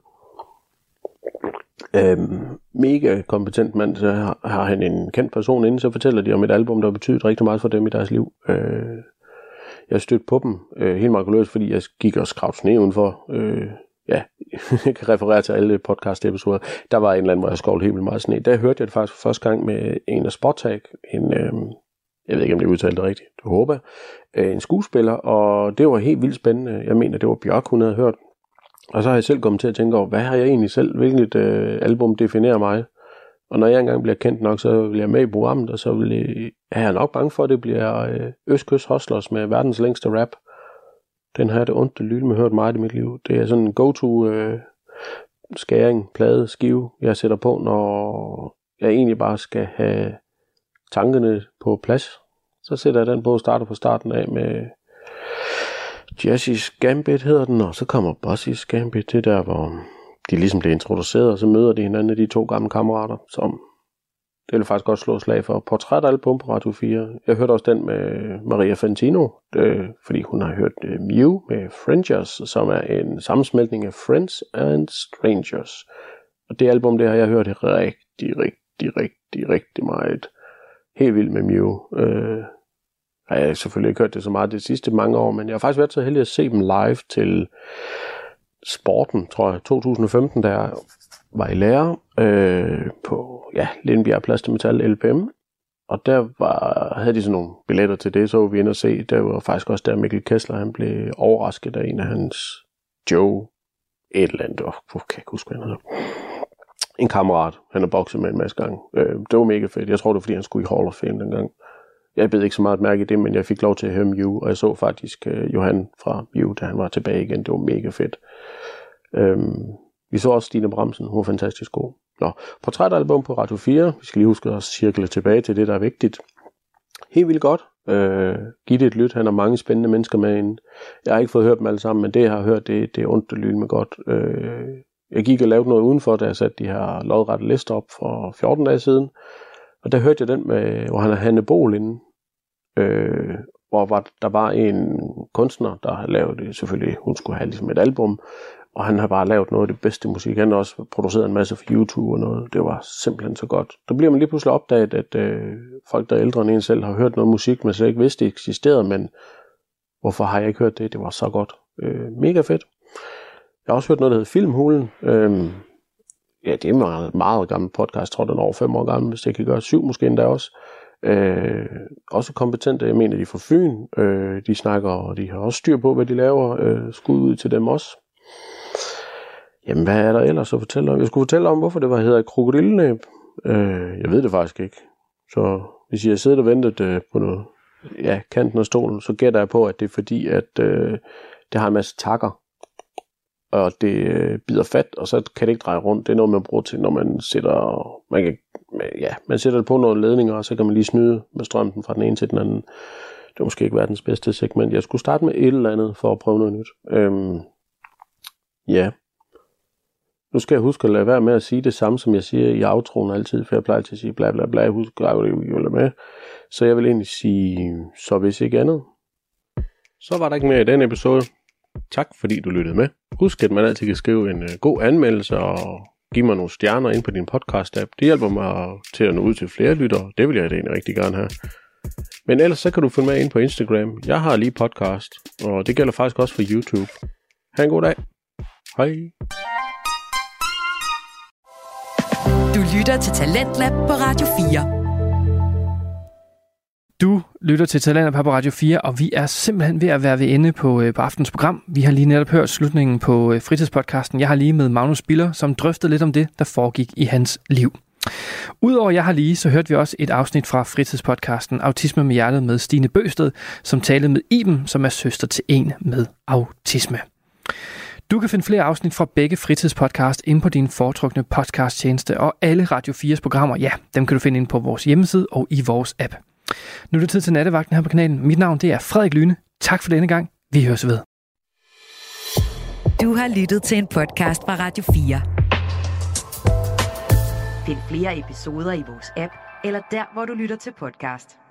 A: Øhm, mega kompetent mand, så har, har han en kendt person inde, så fortæller de om et album, der har betydet rigtig meget for dem i deres liv. Øh, jeg stødte på dem øh, helt markuløst, fordi jeg gik og skravede sne udenfor. Øh, ja, jeg kan referere til alle podcast-episoder. Der var en eller anden, hvor jeg skovlede helt vildt meget sne. Der hørte jeg det faktisk for første gang med en af Spottag, en, øh, jeg ved ikke, om det udtalte det rigtigt, det håber jeg, øh, en skuespiller, og det var helt vildt spændende. Jeg mener, det var Bjørk, hun havde hørt. Og så har jeg selv kommet til at tænke over, hvad har jeg egentlig selv, hvilket øh, album definerer mig? Og når jeg engang bliver kendt nok, så vil jeg med i programmet, og så vil jeg, er jeg nok bange for, at det bliver øh, Østkyst Hustlers med verdens længste rap. Den har jeg det ondt, det lyde med hørt meget i mit liv. Det er sådan en go-to øh, skæring, plade, skive, jeg sætter på, når jeg egentlig bare skal have tankerne på plads. Så sætter jeg den på og starter fra starten af med Jazzy's Gambit hedder den, og så kommer Bossy's Gambit, det der, hvor de ligesom bliver introduceret, og så møder de hinanden, de to gamle kammerater, som det vil faktisk godt slå slag for. Portrætalbum på Radio fire. Jeg hørte også den med Maria Fantino, øh, fordi hun har hørt øh, Mew med Frangers, som er en sammensmeltning af Friends and Strangers. Og det album, det har jeg hørt rigtig, rigtig, rigtig, rigtig meget. Helt vildt med Mew. Øh, Jeg har selvfølgelig ikke hørt det så meget de sidste mange år, men jeg har faktisk været så heldig at se dem live til Sporten, tror jeg, to tusind og femten, da jeg var i lære øh, på ja, Lindbjerg Plads til Metal L P M. Og der var, havde de sådan nogle billetter til det, så var vi inde og se. Der var faktisk også der Mikkel Kessler, han blev overrasket af en af hans Joe et eller andet. Oh, kan jeg ikke huske, hvad han hedder. En kammerat, han har bokset med en masse gange. Øh, det var mega fedt. Jeg tror, det var, fordi han skulle i Hall of Fame dengang. Jeg bed ikke så meget mærke i det, men jeg fik lov til at høre Mew, og jeg så faktisk uh, Johan fra Mew, da han var tilbage igen. Det var mega fedt. Øhm, vi så også Stine Bramsen, hun var fantastisk god. Nå, portrætalbum på Radio fire. Vi skal lige huske at cirkle tilbage til det, der er vigtigt. Helt vildt godt. Øh, giv det et lyt. Han har mange spændende mennesker med inde. Jeg har ikke fået hørt dem alle sammen, men det, jeg har hørt, det, det er ondt at lyde med godt. Øh, jeg gik og lavede noget udenfor, da jeg satte de her lodrette lister op for fjorten dage siden. Og der hørte jeg den med, hvor han har Hanne Bol inde, øh, hvor var, der var en kunstner, der havde lavet det, selvfølgelig, hun skulle have ligesom et album, og han har bare lavet noget af det bedste musik. Han har også produceret en masse for YouTube og noget. Det var simpelthen så godt. Der bliver man lige pludselig opdaget, at øh, folk, der er ældre end en selv, har hørt noget musik, man så ikke vidste, det eksisterede, men hvorfor har jeg ikke hørt det? Det var så godt. Øh, mega fedt. Jeg har også hørt noget, der hedder Filmhulen. Øh, Ja, det er en meget, meget gammel podcast. Jeg tror, den er over fem år gammel, hvis det kan gøre syv måske endda også. Øh, også kompetente, jeg mener, de er fra Fyn. Øh, de snakker, og de har også styr på, hvad de laver. Øh, skud ud til dem også. Jamen, hvad er der ellers at fortælle om? Jeg skulle fortælle om, hvorfor det var hedder krokodillenæb. Øh, jeg ved det faktisk ikke. Så hvis jeg sidder og venter øh, på noget, ja, kanten af stolen, så gætter jeg på, at det er fordi, at øh, det har en masse takker. Og det øh, bider fat, og så kan det ikke dreje rundt. Det er noget, man bruger til, når man sætter, man kan, ja, man sætter det på nogle ledninger, og så kan man lige snyde med strømmen fra den ene til den anden. Det er måske ikke verdens bedste segment. Jeg skulle starte med et eller andet, for at prøve noget nyt. Øhm, ja. Nu skal jeg huske at lade være med at sige det samme, som jeg siger i outroen altid, for jeg plejer til at sige bla bla bla, husk at det jo med. Så jeg vil egentlig sige, så hvis ikke andet. Så var der ikke mere i den episode. Tak fordi du lyttede med. Husk, at man altid kan skrive en uh, god anmeldelse og give mig nogle stjerner ind på din podcast-app. Det hjælper mig til at nå ud til flere lyttere. Det vil jeg da egentlig rigtig gerne have. Men ellers så kan du følge med ind på Instagram. Jeg har lige podcast, og det gælder faktisk også for YouTube. Ha' en god dag. Hej.
B: Du lytter til Talentlab på Radio fire.
C: Du lytter til Talentlab på Radio fire, og vi er simpelthen ved at være ved ende på, på aftens program. Vi har lige netop hørt slutningen på fritidspodcasten. Jeg har lige med Magnus Biller, som drøftede lidt om det, der foregik i hans liv. Udover jeg har lige, så hørte vi også et afsnit fra fritidspodcasten Autisme med hjertet med Stine Bøsted, som talte med Iben, som er søster til en med autisme. Du kan finde flere afsnit fra begge fritidspodcast inde på din foretrukne podcasttjeneste, og alle Radio fires programmer, ja, dem kan du finde inde på vores hjemmeside og i vores app. Nu er det tid til nattevagten her på kanalen. Mit navn det er Frederik Lyne. Tak for denne gang. Vi høres ved.
B: Du har lyttet til en podcast fra Radio fire. Find flere episoder i vores app, eller der, hvor du lytter til podcast.